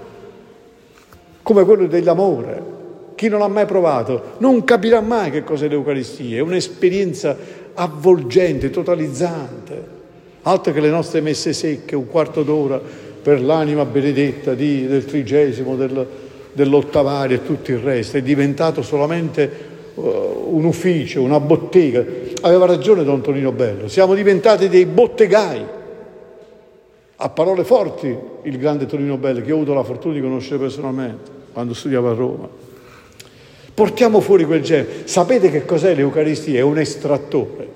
come quello dell'amore. Chi non l'ha mai provato non capirà mai che cos'è l'Eucaristia, è un'esperienza avvolgente, totalizzante, altro che le nostre messe secche, un quarto d'ora per l'anima benedetta di, del trigesimo, del, dell'ottavario e tutto il resto. È diventato solamente uh, un ufficio, una bottega. Aveva ragione Don Tonino Bello, siamo diventati dei bottegai. A parole forti il grande Tonino Bello, che ho avuto la fortuna di conoscere personalmente quando studiavo a Roma. Portiamo fuori quel genere. Sapete che cos'è l'Eucaristia? È un estrattore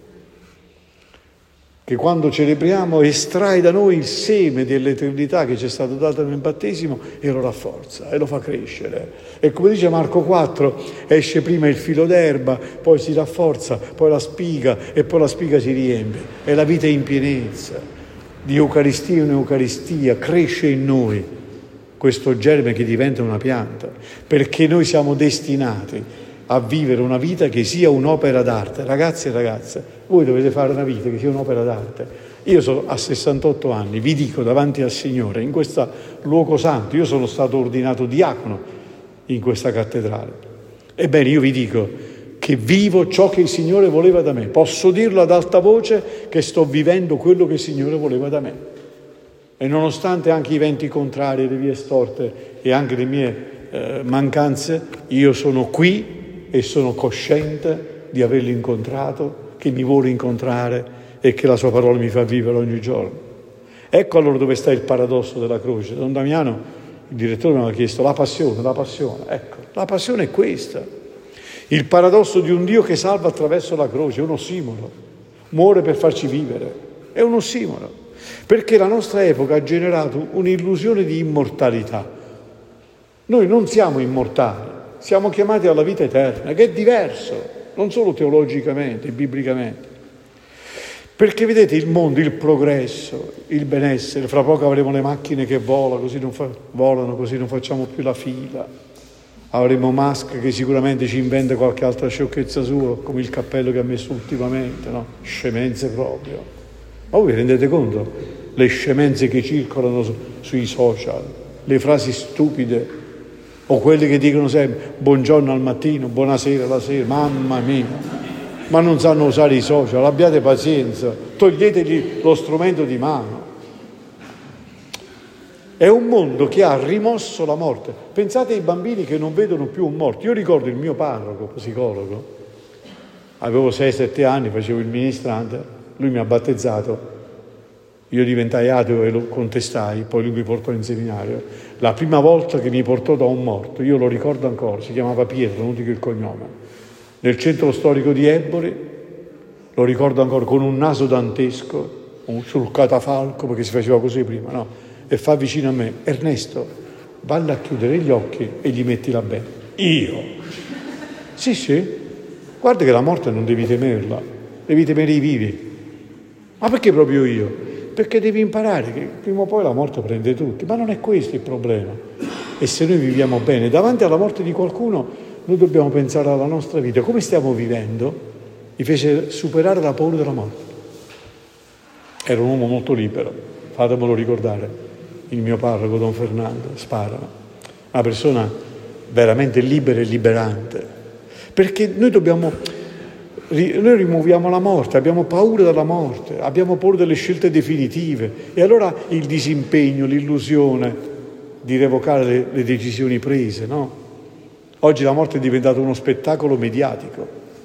che quando celebriamo estrae da noi il seme dell'eternità che ci è stato dato nel battesimo e lo rafforza e lo fa crescere. E come dice Marco quattro, esce prima il filo d'erba, poi si rafforza, poi la spiga e poi la spiga si riempie. È la vita in pienezza, di Eucaristia in Eucaristia, cresce in noi questo germe che diventa una pianta, perché noi siamo destinati a vivere una vita che sia un'opera d'arte. Ragazzi e ragazze, voi dovete fare una vita che sia un'opera d'arte. Io sono a sessantotto anni, vi dico davanti al Signore, in questo luogo santo, io sono stato ordinato diacono in questa cattedrale. Ebbene, io vi dico che vivo ciò che il Signore voleva da me. Posso dirlo ad alta voce che sto vivendo quello che il Signore voleva da me. E nonostante anche i venti contrari, le vie storte e anche le mie eh, mancanze, io sono qui e sono cosciente di averlo incontrato, che mi vuole incontrare e che la sua parola mi fa vivere ogni giorno. Ecco allora dove sta il paradosso della croce. Don Damiano, il direttore, mi aveva chiesto la passione, la passione. Ecco, la passione è questa. Il paradosso di un Dio che salva attraverso la croce è un ossimoro. Muore per farci vivere. È un ossimoro. Perché la nostra epoca ha generato un'illusione di immortalità. Noi non siamo immortali, siamo chiamati alla vita eterna, che è diverso, non solo teologicamente, biblicamente. Perché vedete il mondo, il progresso, il benessere, fra poco avremo le macchine che volano, così non, fa, volano, così non facciamo più la fila, avremo Musk che sicuramente ci inventa qualche altra sciocchezza sua, come il cappello che ha messo ultimamente, no? Scemenze proprio. Ma voi vi rendete conto? Le scemenze che circolano su, sui social, le frasi stupide, o quelli che dicono sempre buongiorno al mattino, buonasera alla sera, mamma mia. Ma non sanno usare i social, abbiate pazienza, toglietegli lo strumento di mano. È un mondo che ha rimosso la morte. Pensate ai bambini che non vedono più un morto. Io ricordo il mio parroco, psicologo, avevo sei sette anni, facevo il ministrante, lui mi ha battezzato, io diventai ateo e lo contestai, poi lui mi portò in seminario. La prima volta che mi portò da un morto, io lo ricordo ancora, si chiamava Pietro, non dico il cognome, nel centro storico di Eboli, lo ricordo ancora, con un naso dantesco, sul catafalco, perché si faceva così prima, no? E fa vicino a me: Ernesto, valla a chiudere gli occhi e gli mettila bene. Io? Sì, sì, guarda che la morte non devi temerla, devi temere i vivi. Ma perché proprio io? Perché devi imparare che prima o poi la morte prende tutti, ma non è questo il problema. E se noi viviamo bene, davanti alla morte di qualcuno, noi dobbiamo pensare alla nostra vita, come stiamo vivendo. Mi fece superare la paura della morte. Era un uomo molto libero, fatemelo ricordare, il mio parroco Don Fernando Sparano, una persona veramente libera e liberante, perché noi dobbiamo, noi rimuoviamo la morte, abbiamo paura della morte, abbiamo paura delle scelte definitive, e allora il disimpegno, l'illusione di revocare le, le decisioni prese, no? Oggi la morte è diventata uno spettacolo mediatico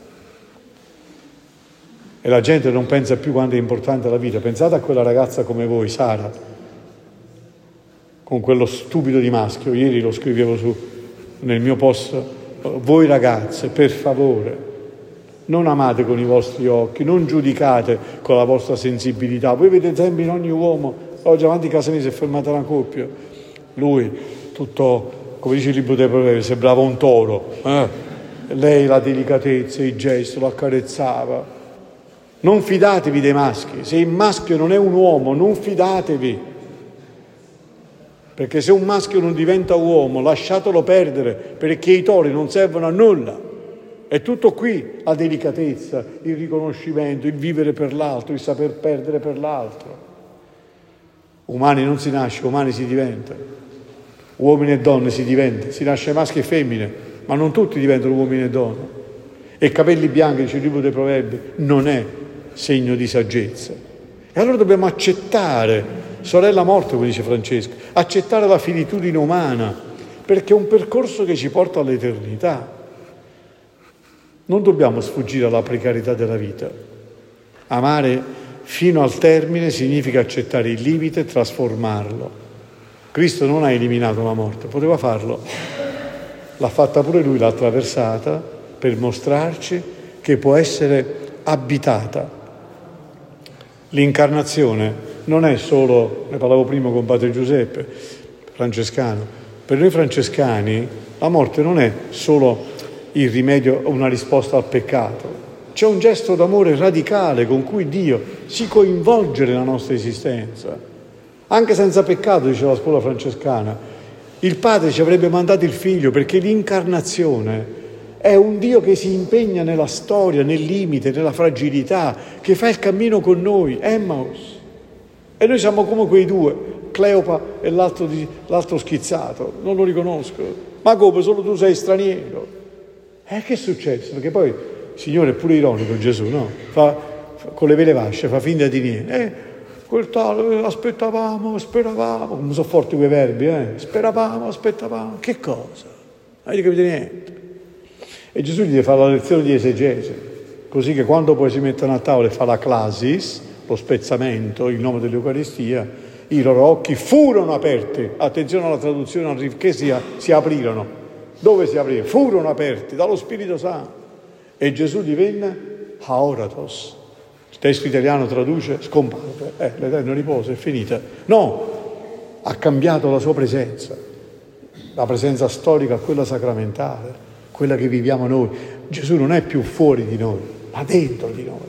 e la gente non pensa più quanto è importante la vita. Pensate a quella ragazza come voi, Sara, con quello stupido di maschio. Ieri lo scrivevo su, nel mio post: voi ragazze, per favore, non amate con i vostri occhi, non giudicate con la vostra sensibilità. Voi vedete sempre in ogni uomo. Oggi avanti a casa mia si è fermata una coppia, lui tutto, come dice il libro dei Proverbi, sembrava un toro, eh? Lei la delicatezza, il gesto, lo accarezzava. Non fidatevi dei maschi, se il maschio non è un uomo, non fidatevi, perché se un maschio non diventa uomo, lasciatelo perdere, perché i tori non servono a nulla. È tutto qui, la delicatezza, il riconoscimento, il vivere per l'altro, il saper perdere per l'altro. Umani non si nasce, umani si diventa. Uomini e donne si diventa, si nasce maschi e femmine, ma non tutti diventano uomini e donne. E capelli bianchi, dice il libro dei Proverbi, non è segno di saggezza. E allora dobbiamo accettare, sorella morte, come dice Francesco, accettare la finitudine umana, perché è un percorso che ci porta all'eternità. Non dobbiamo sfuggire alla precarietà della vita. Amare fino al termine significa accettare il limite e trasformarlo. Cristo non ha eliminato la morte, poteva farlo. L'ha fatta pure lui, l'ha attraversata per mostrarci che può essere abitata. L'incarnazione non è solo, ne parlavo prima con padre Giuseppe, francescano, per noi francescani la morte non è solo il rimedio o una risposta al peccato, c'è un gesto d'amore radicale con cui Dio si coinvolge nella nostra esistenza. Anche senza peccato, dice la scuola francescana, il Padre ci avrebbe mandato il Figlio, perché l'incarnazione è un Dio che si impegna nella storia, nel limite, nella fragilità, che fa il cammino con noi, Emmaus. E noi siamo come quei due, Cleopa e l'altro, di, l'altro schizzato, non lo riconosco. Ma come, solo tu sei straniero? E eh, che è successo? Perché poi il Signore è pure ironico, Gesù, no? Fa, fa, con le vele vasce, fa finta di niente. Eh, quel tale, aspettavamo, speravamo, come sono forti quei verbi, eh? Speravamo, aspettavamo, che cosa? Non avete capito niente. E Gesù gli fa la lezione di esegese, così che quando poi si mettono a tavola e fa la clasis, lo spezzamento, il nome dell'Eucaristia, i loro occhi furono aperti. Attenzione alla traduzione, che si, si aprirono. Dove si aprirono? Furono aperti dallo Spirito Santo. E Gesù divenne aoratos. Il testo italiano traduce scomparve. Eh, l'eterno riposo è finita. No, ha cambiato la sua presenza. La presenza storica a quella sacramentale, quella che viviamo noi. Gesù non è più fuori di noi, ma dentro di noi.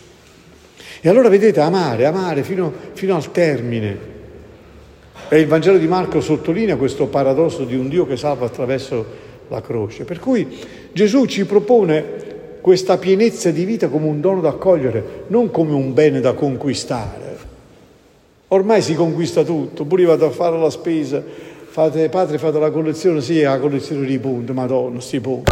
E allora vedete, amare, amare fino, fino al termine. E il Vangelo di Marco sottolinea questo paradosso di un Dio che salva attraverso la croce. Per cui Gesù ci propone questa pienezza di vita come un dono da accogliere, non come un bene da conquistare. Ormai si conquista tutto, pure vado a fare la spesa, fate, padre fate la collezione, sì, la collezione di punti, madonna, sti punti.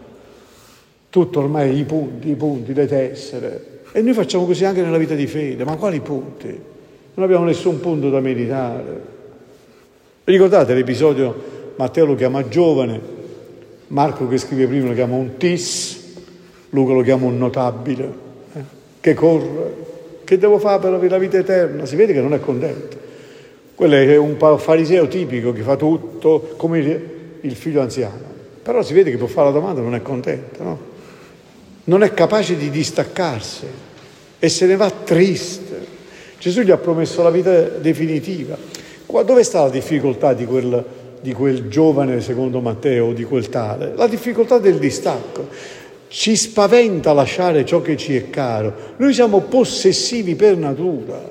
Tutto ormai i punti, i punti, le tessere. E noi facciamo così anche nella vita di fede, ma quali punti? Non abbiamo nessun punto da meritare. Vi ricordate l'episodio? Matteo lo chiama giovane, Marco che scrive prima lo chiama un tis, Luca lo chiama un notabile, eh? Che corre, che devo fare per avere la vita eterna? Si vede che non è contento. Quello è un fariseo tipico che fa tutto come il figlio anziano, però si vede che può fare la domanda, non è contento, no? Non è capace di distaccarsi e se ne va triste. Gesù gli ha promesso la vita definitiva. Qua, dove sta la difficoltà di quel, di quel giovane, secondo Matteo, di quel tale? La difficoltà del distacco. Ci spaventa lasciare ciò che ci è caro. Noi siamo possessivi per natura.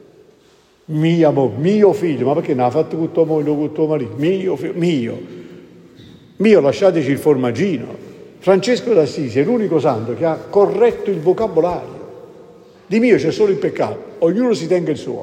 Mio, mio figlio, ma perché non ha fatto con tua moglie o con tuo marito? Mio figlio, mio. Mio, lasciateci il formaggino. Francesco d'Assisi è l'unico santo che ha corretto il vocabolario. Di mio c'è solo il peccato, ognuno si tenga il suo.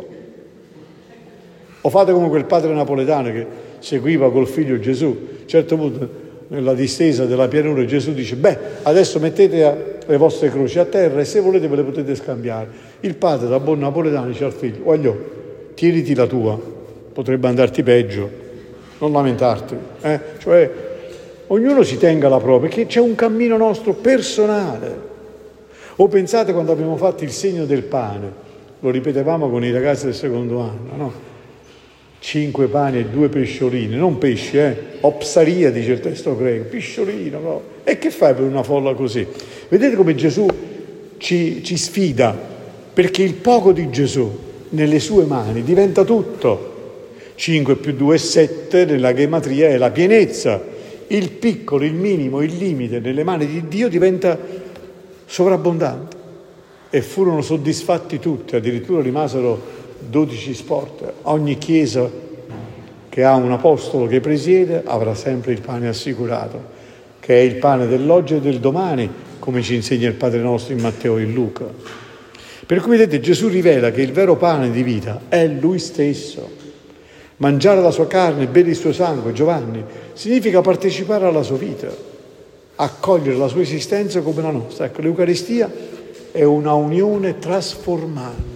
O fate come quel padre napoletano che seguiva col figlio Gesù. A un certo punto, nella distesa della pianura, Gesù dice, beh, adesso mettete le vostre croci a terra e se volete ve le potete scambiare. Il padre, da buon napoletano, dice al figlio, voglio, tieniti la tua, potrebbe andarti peggio, non lamentarti. Eh? Cioè, ognuno si tenga la propria, perché c'è un cammino nostro personale. O pensate quando abbiamo fatto il segno del pane, lo ripetevamo con i ragazzi del secondo anno, no? Cinque pani e due pesciolini, non pesci, eh? Opsaria, dice il testo greco, pesciolino, no? E che fai per una folla così? Vedete come Gesù ci, ci sfida, perché il poco di Gesù nelle sue mani diventa tutto. Cinque più due è sette, nella gematria è la pienezza. Il piccolo, il minimo, il limite nelle mani di Dio diventa sovrabbondante. E furono soddisfatti tutti, addirittura rimasero dodici sport. Ogni chiesa che ha un apostolo che presiede avrà sempre il pane assicurato, che è il pane dell'oggi e del domani, come ci insegna il Padre nostro in Matteo e in Luca. Per cui vedete, Gesù rivela che il vero pane di vita è Lui stesso. Mangiare la sua carne e bere il suo sangue, Giovanni, significa partecipare alla sua vita, accogliere la sua esistenza come la nostra. Ecco, l'Eucaristia è una unione trasformante,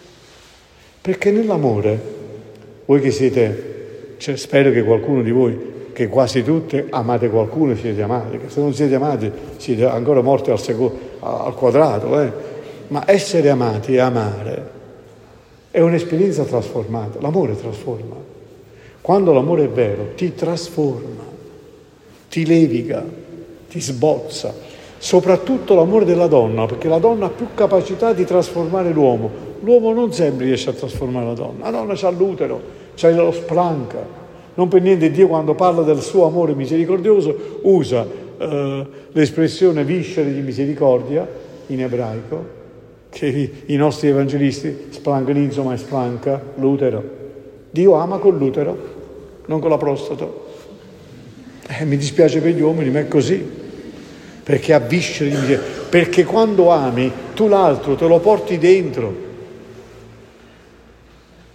perché nell'amore, voi che siete, cioè, spero che qualcuno di voi, che quasi tutte amate qualcuno e siete amati, che se non siete amati siete ancora morti al, seco, al quadrato, eh? Ma essere amati e amare è un'esperienza trasformata. L'amore trasforma. Quando l'amore è vero, ti trasforma, ti leviga, ti sbozza. Soprattutto l'amore della donna, perché la donna ha più capacità di trasformare l'uomo. L'uomo non sempre riesce a trasformare la donna. La donna c'ha l'utero, c'ha lo splanca. Non per niente Dio, quando parla del suo amore misericordioso, usa eh, l'espressione viscere di misericordia in ebraico, che i nostri evangelisti splancano, insomma, splanca l'utero. Dio ama con l'utero, non con la prostata. Eh, mi dispiace per gli uomini, ma è così, perché ha viscere di miseria. Perché quando ami, tu l'altro te lo porti dentro.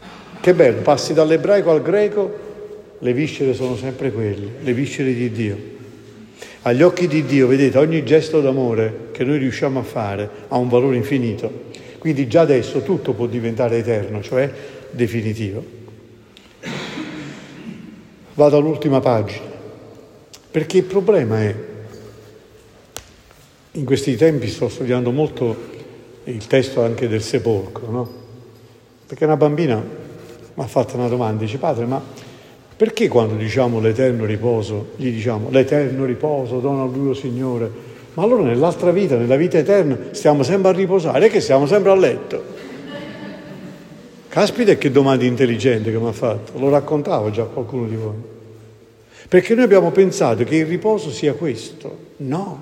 Che bello, passi dall'ebraico al greco, le viscere sono sempre quelle, le viscere di Dio. Agli occhi di Dio, vedete, ogni gesto d'amore che noi riusciamo a fare ha un valore infinito. Quindi già adesso tutto può diventare eterno, cioè definitivo. Vado all'ultima pagina, perché il problema è, in questi tempi sto studiando molto il testo anche del sepolcro, no? Perché una bambina mi ha fatto una domanda, dice: padre, ma perché quando diciamo l'eterno riposo, gli diciamo l'eterno riposo, dona lui o Signore? Ma allora nell'altra vita, nella vita eterna, stiamo sempre a riposare, è che stiamo sempre a letto. Caspita, che domanda intelligente che mi ha fatto, lo raccontavo già a qualcuno di voi. Perché noi abbiamo pensato che il riposo sia questo. No.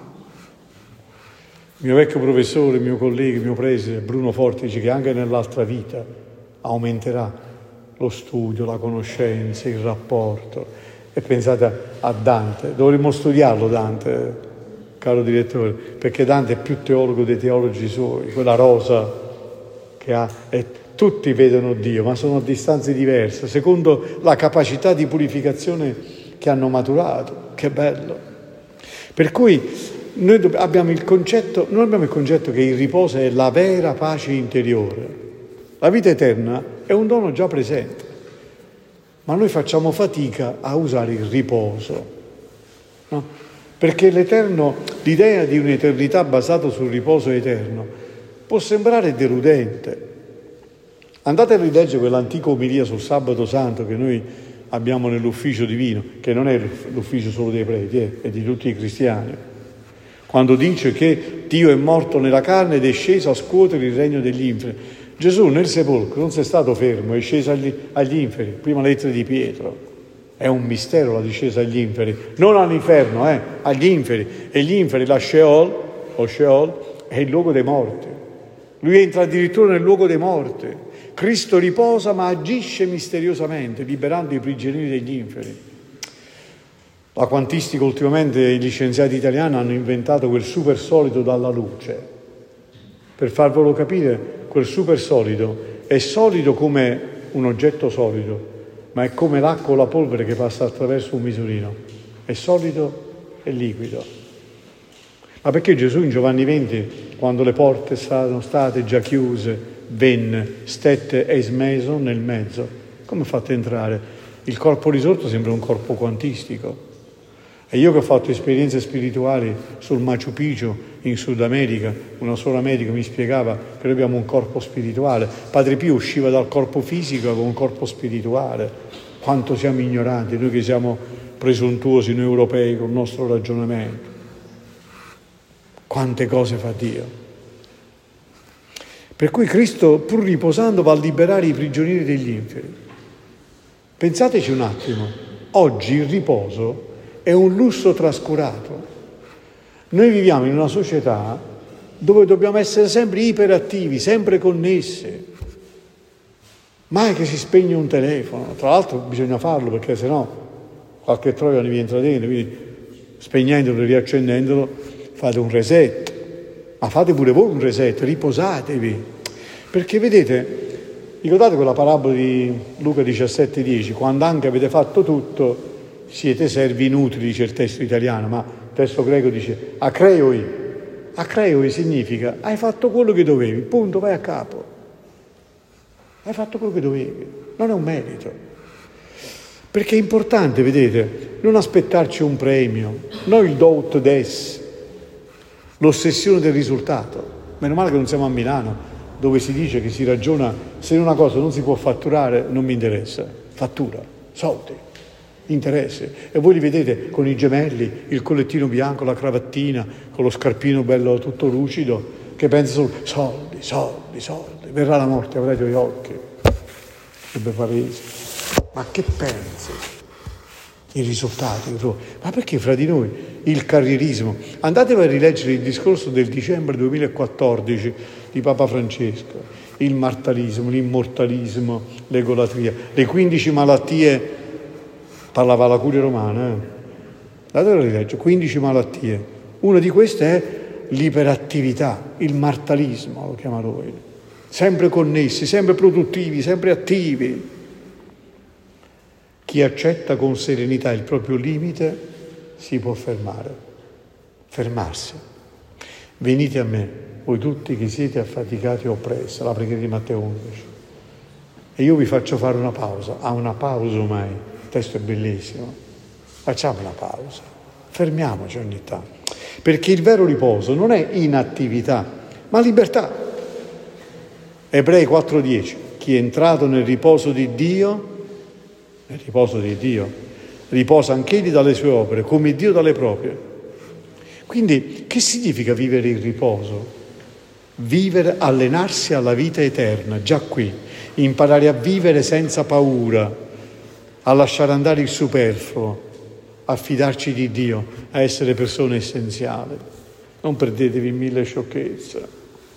Il mio vecchio professore, il mio collega, il mio preside, Bruno Forti, dice che anche nell'altra vita aumenterà lo studio, la conoscenza, il rapporto. E pensate a Dante, dovremmo studiarlo Dante, caro direttore, perché Dante è più teologo dei teologi suoi, quella rosa che ha, e tutti vedono Dio, ma sono a distanze diverse, secondo la capacità di purificazione che hanno maturato. Che bello! Per cui noi abbiamo il concetto, noi abbiamo il concetto che il riposo è la vera pace interiore. La vita eterna è un dono già presente, ma noi facciamo fatica a usare il riposo, no? Perché l'eterno, l'idea di un'eternità basata sul riposo eterno può sembrare deludente. Andate a rileggere quell'antica omelia sul sabato santo che noi abbiamo nell'ufficio divino, che non è l'ufficio solo dei preti, eh, è di tutti i cristiani, quando dice che Dio è morto nella carne ed è sceso a scuotere il regno degli inferi. Gesù nel sepolcro non si è stato fermo, è sceso agli, agli inferi, prima lettera di Pietro. È un mistero la discesa agli inferi, non all'inferno, eh, agli inferi. E gli inferi, la Sheol, o Sheol, è il luogo dei morti. Lui entra addirittura nel luogo dei morti. Cristo riposa ma agisce misteriosamente, liberando i prigionieri degli inferi. La quantistica, ultimamente i licenziati italiani hanno inventato quel super solido dalla luce. Per farvelo capire, quel super solido è solido come un oggetto solido, ma è come l'acqua o la polvere che passa attraverso un misurino. È solido e liquido. Ma perché Gesù in Giovanni venti, quando le porte erano state già chiuse, venne, stette e smeso nel mezzo? Come fate entrare? Il corpo risorto sembra un corpo quantistico. E io che ho fatto esperienze spirituali sul Machu Picchu in Sud America, una sola medica mi spiegava che noi abbiamo un corpo spirituale. Padre Pio usciva dal corpo fisico con un corpo spirituale. Quanto siamo ignoranti, noi che siamo presuntuosi, noi europei, con il nostro ragionamento. Quante cose fa Dio. Per cui Cristo, pur riposando, va a liberare i prigionieri degli inferi. Pensateci un attimo, oggi il riposo è un lusso trascurato. Noi viviamo in una società dove dobbiamo essere sempre iperattivi, sempre connessi. Mai che si spegne un telefono. Tra l'altro bisogna farlo perché sennò qualche troia ne vi entra dentro, quindi spegnendolo e riaccendendolo fate un reset. Ma fate pure voi un reset, riposatevi. Perché vedete, ricordate quella parabola di Luca diciassette dieci, quando anche avete fatto tutto siete servi inutili, dice il testo italiano, ma il testo greco dice akreioi. Akreioi significa hai fatto quello che dovevi, punto, vai a capo. Hai fatto quello che dovevi, non è un merito. Perché è importante, vedete, non aspettarci un premio, non il do ut des, l'ossessione del risultato. Meno male che non siamo a Milano, dove si dice che si ragiona, se una cosa non si può fatturare non mi interessa, fattura, soldi. Interessi. E voi li vedete con i gemelli, il collettino bianco, la cravattina, con lo scarpino bello tutto lucido, che pensa solo soldi, soldi, soldi. Verrà la morte, avrai i tuoi occhi. Che bevarese. Ma che pensi? I risultati. Ma perché fra di noi il carrierismo? Andatevi a rileggere il discorso del dicembre duemilaquattordici di Papa Francesco. Il martalismo, l'immortalismo, l'egolatria, le quindici malattie. Parlava la curia romana, eh? Andate a rileggere, quindici malattie. Una di queste è l'iperattività, il martalismo, lo chiama lui. Sempre connessi, sempre produttivi, sempre attivi. Chi accetta con serenità il proprio limite si può fermare, fermarsi. Venite a me, voi tutti che siete affaticati e oppressi, la preghiera di Matteo undici. E io vi faccio fare una pausa. Ah, una pausa ormai, il testo è bellissimo. Facciamo una pausa, fermiamoci ogni tanto. Perché il vero riposo non è inattività, ma libertà. Ebrei quattro dieci. Chi è entrato nel riposo di Dio, nel riposo di Dio, riposa anch'egli dalle sue opere, come Dio dalle proprie. Quindi, che significa vivere il riposo? Vivere, allenarsi alla vita eterna, già qui. Imparare a vivere senza paura, a lasciare andare il superfluo, a fidarci di Dio, a essere persone essenziali. Non perdetevi in mille sciocchezze.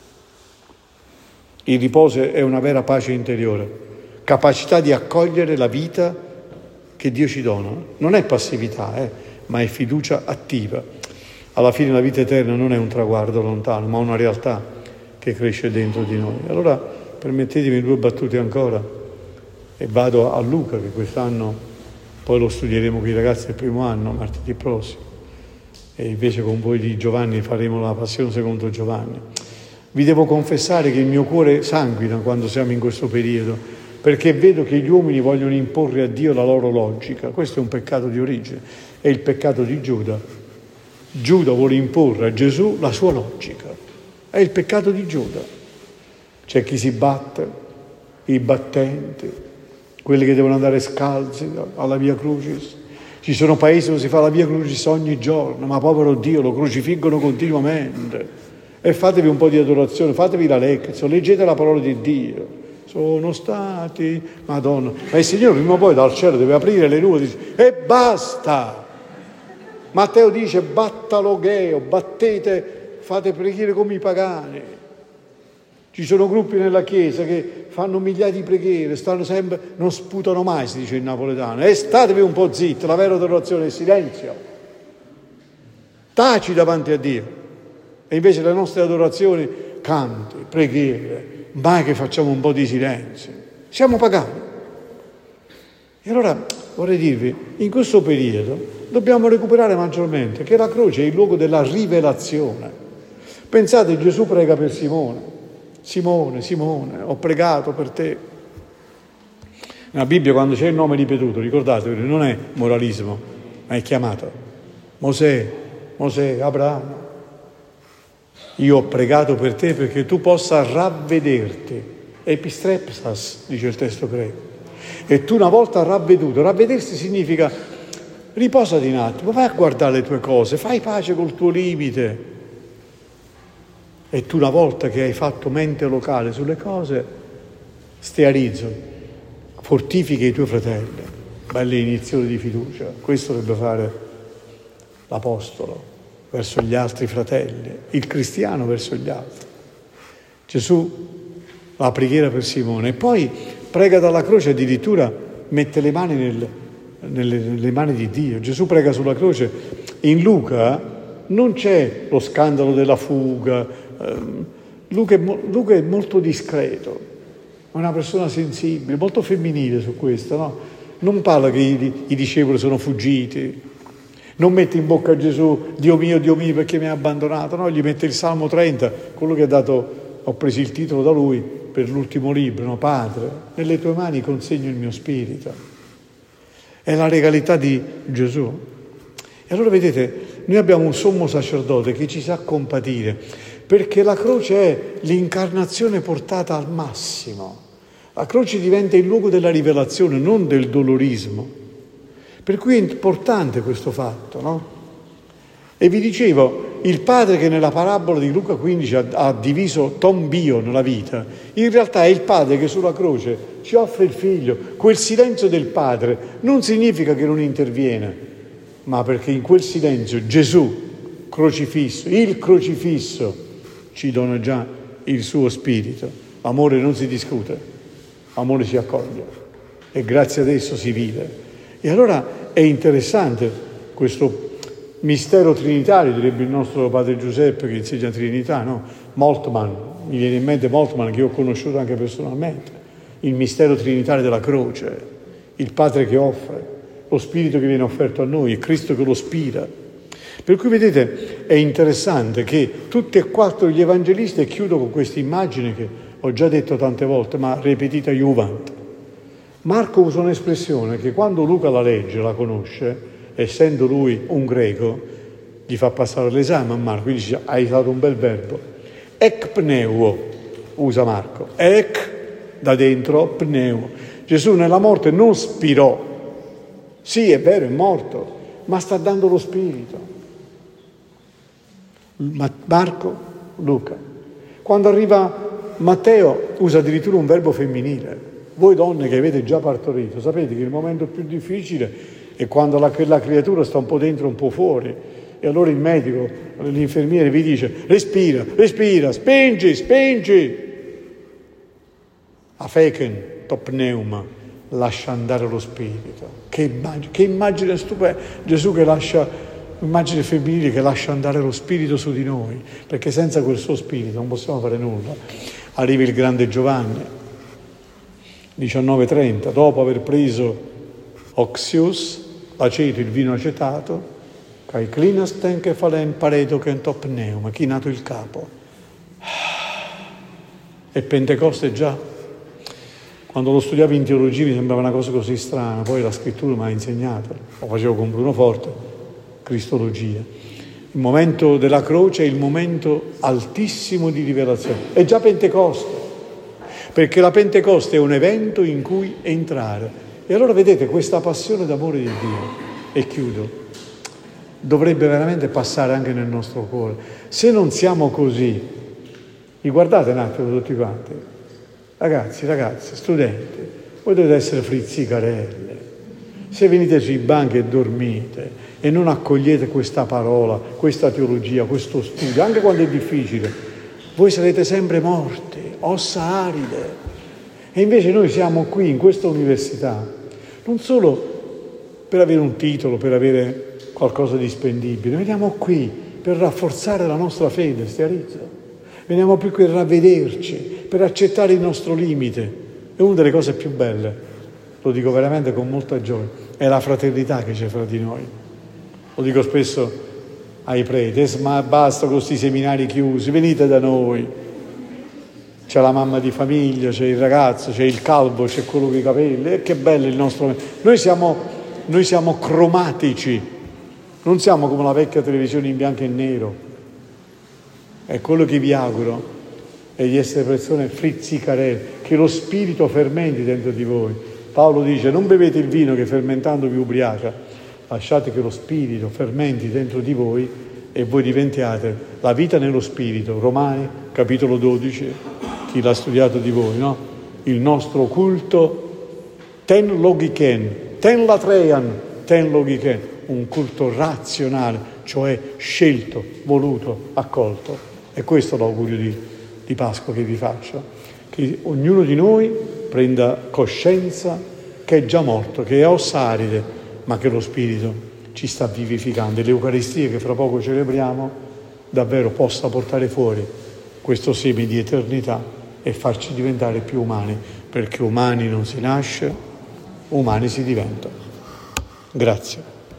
Il riposo è una vera pace interiore, capacità di accogliere la vita che Dio ci dona. Non è passività, eh, ma è fiducia attiva. Alla fine la vita eterna non è un traguardo lontano, ma una realtà che cresce dentro di noi. Allora permettetemi due battute ancora e vado a Luca, che quest'anno poi lo studieremo con i ragazzi del primo anno, martedì prossimo, e invece con voi di Giovanni faremo la passione secondo Giovanni. Vi devo confessare che il mio cuore sanguina quando siamo in questo periodo, perché vedo che gli uomini vogliono imporre a Dio la loro logica. Questo è un peccato di origine, è il peccato di Giuda. Giuda vuole imporre a Gesù la sua logica, è il peccato di Giuda. C'è chi si batte, i battenti, quelli che devono andare scalzi alla Via Crucis. Ci sono paesi dove si fa la Via Crucis ogni giorno, ma povero Dio, lo crocifiggono continuamente. E fatevi un po' di adorazione, fatevi la lezione, leggete la parola di Dio. Sono stati, Madonna. Ma il Signore prima o poi dal cielo deve aprire le nuvole e dice, e basta! Matteo dice, battalogeo, battete, fate preghiere come i pagani. Ci sono gruppi nella Chiesa che fanno migliaia di preghiere, stanno sempre, non sputano mai, si dice in napoletano. E statevi un po' zitti, la vera adorazione è il silenzio. Taci davanti a Dio. E invece le nostre adorazioni, canti, preghiere, mai che facciamo un po' di silenzio. Siamo pagani. E allora vorrei dirvi, in questo periodo dobbiamo recuperare maggiormente che la croce è il luogo della rivelazione. Pensate, Gesù prega per Simone. Simone, Simone, ho pregato per te. Nella Bibbia quando c'è il nome ripetuto, ricordatevi, non è moralismo, ma è chiamato. Mosè, Mosè, Abramo. Io ho pregato per te perché tu possa ravvederti. Epistrepsas, dice il testo greco. E tu una volta ravveduto, ravvedersi significa riposati un attimo, vai a guardare le tue cose, fai pace col tuo limite. E tu una volta che hai fatto mente locale sulle cose, stearizzo, fortifichi i tuoi fratelli. Belle inizioni di fiducia. Questo dovrebbe fare l'apostolo verso gli altri fratelli, il cristiano verso gli altri. Gesù, la preghiera per Simone, e poi prega dalla croce, addirittura mette le mani nel, nelle, nelle mani di Dio. Gesù prega sulla croce. In Luca non c'è lo scandalo della fuga. Luca è, Luca è molto discreto, è una persona sensibile, molto femminile su questo, no? Non parla che i, i discepoli sono fuggiti, non mette in bocca a Gesù Dio mio, Dio mio perché mi ha abbandonato, no? Gli mette il Salmo trenta, quello che ha dato, ho preso il titolo da lui per l'ultimo libro, no? Padre, nelle tue mani consegno il mio spirito. È la regalità di Gesù. E allora vedete, noi abbiamo un sommo sacerdote che ci sa compatire, perché la croce è l'incarnazione portata al massimo. La croce diventa il luogo della rivelazione, non del dolorismo. Per cui è importante questo fatto, no? E vi dicevo, il padre che nella parabola di Luca quindici ha, ha diviso ton bio nella vita, in realtà è il padre che sulla croce ci offre il figlio. Quel silenzio del padre non significa che non interviene, ma perché in quel silenzio Gesù, crocifisso, il crocifisso, ci dona già il suo spirito. L'amore non si discute, l'amore si accoglie e grazie ad esso si vive. E allora è interessante questo mistero trinitario, direbbe il nostro padre Giuseppe che insegna Trinità, no? Moltmann, mi viene in mente Moltmann che io ho conosciuto anche personalmente, il mistero trinitario della croce, il Padre che offre, lo Spirito che viene offerto a noi, è Cristo che lo spira. Per cui vedete, è interessante che tutti e quattro gli evangelisti, e chiudo con questa immagine che ho già detto tante volte, ma ripetita iuvant. Marco usa un'espressione che quando Luca la legge, la conosce, essendo lui un greco, gli fa passare l'esame a Marco, gli dice: hai usato un bel verbo. Ec pneuo, usa Marco. Ec, da dentro, pneuo. Gesù nella morte non spirò. Sì, è vero, è morto, ma sta dando lo Spirito. Marco, Luca. Quando arriva Matteo usa addirittura un verbo femminile. Voi donne che avete già partorito, sapete che il momento più difficile è quando la, la creatura sta un po' dentro, un po' fuori. E allora il medico, l'infermiere vi dice: respira, respira, spingi, spingi. Afeken, top pneuma, lascia andare lo Spirito. Che immagine, che immagine stupenda. Gesù che lascia... Immagine femminile che lascia andare lo Spirito su di noi, perché senza quel suo Spirito non possiamo fare nulla. Arriva il grande Giovanni, diciannove trenta, dopo aver preso oxius, l'aceto, il vino acetato, kai clinasten che falen pareto che top pneuma, chinato il capo. E Pentecoste già. Quando lo studiavo in teologia mi sembrava una cosa così strana, poi la scrittura mi ha insegnato, lo facevo con Bruno Forte, Cristologia. Il momento della croce è il momento altissimo di rivelazione. È già Pentecoste, perché la Pentecoste è un evento in cui entrare. E allora vedete questa passione d'amore di Dio, e chiudo, dovrebbe veramente passare anche nel nostro cuore. Se non siamo così, vi guardate un attimo tutti quanti, ragazzi, ragazze, studenti, voi dovete essere frizzicarelle. Se venite sui banchi e dormite e non accogliete questa parola, questa teologia, questo studio, anche quando è difficile, voi sarete sempre morti, ossa aride. E invece noi siamo qui in questa università, non solo per avere un titolo, per avere qualcosa di spendibile, veniamo qui per rafforzare la nostra fede, stiarizzo. Veniamo qui per ravvederci, per accettare il nostro limite. E una delle cose più belle, lo dico veramente con molta gioia, è la fraternità che c'è fra di noi. Lo dico spesso ai preti: ma basta con questi seminari chiusi, venite da noi. C'è la mamma di famiglia, c'è il ragazzo, c'è il calvo, c'è quello con i capelli. E che bello il nostro... Noi siamo, noi siamo cromatici, non siamo come la vecchia televisione in bianco e nero. È quello che vi auguro, è di essere persone frizzicarelle, che lo Spirito fermenti dentro di voi. Paolo dice: non bevete il vino che fermentando vi ubriaca, lasciate che lo Spirito fermenti dentro di voi e voi diventiate la vita nello Spirito. Romani, capitolo dodici, chi l'ha studiato di voi, no? Il nostro culto ten logiken, ten latreian, ten logiken, un culto razionale, cioè scelto, voluto, accolto. E questo è l'augurio di, di Pasqua che vi faccio, che ognuno di noi prenda coscienza che è già morto, che è ossa aride, ma che lo Spirito ci sta vivificando. E l'Eucaristia che fra poco celebriamo davvero possa portare fuori questo seme di eternità e farci diventare più umani, perché umani non si nasce, umani si diventa. Grazie.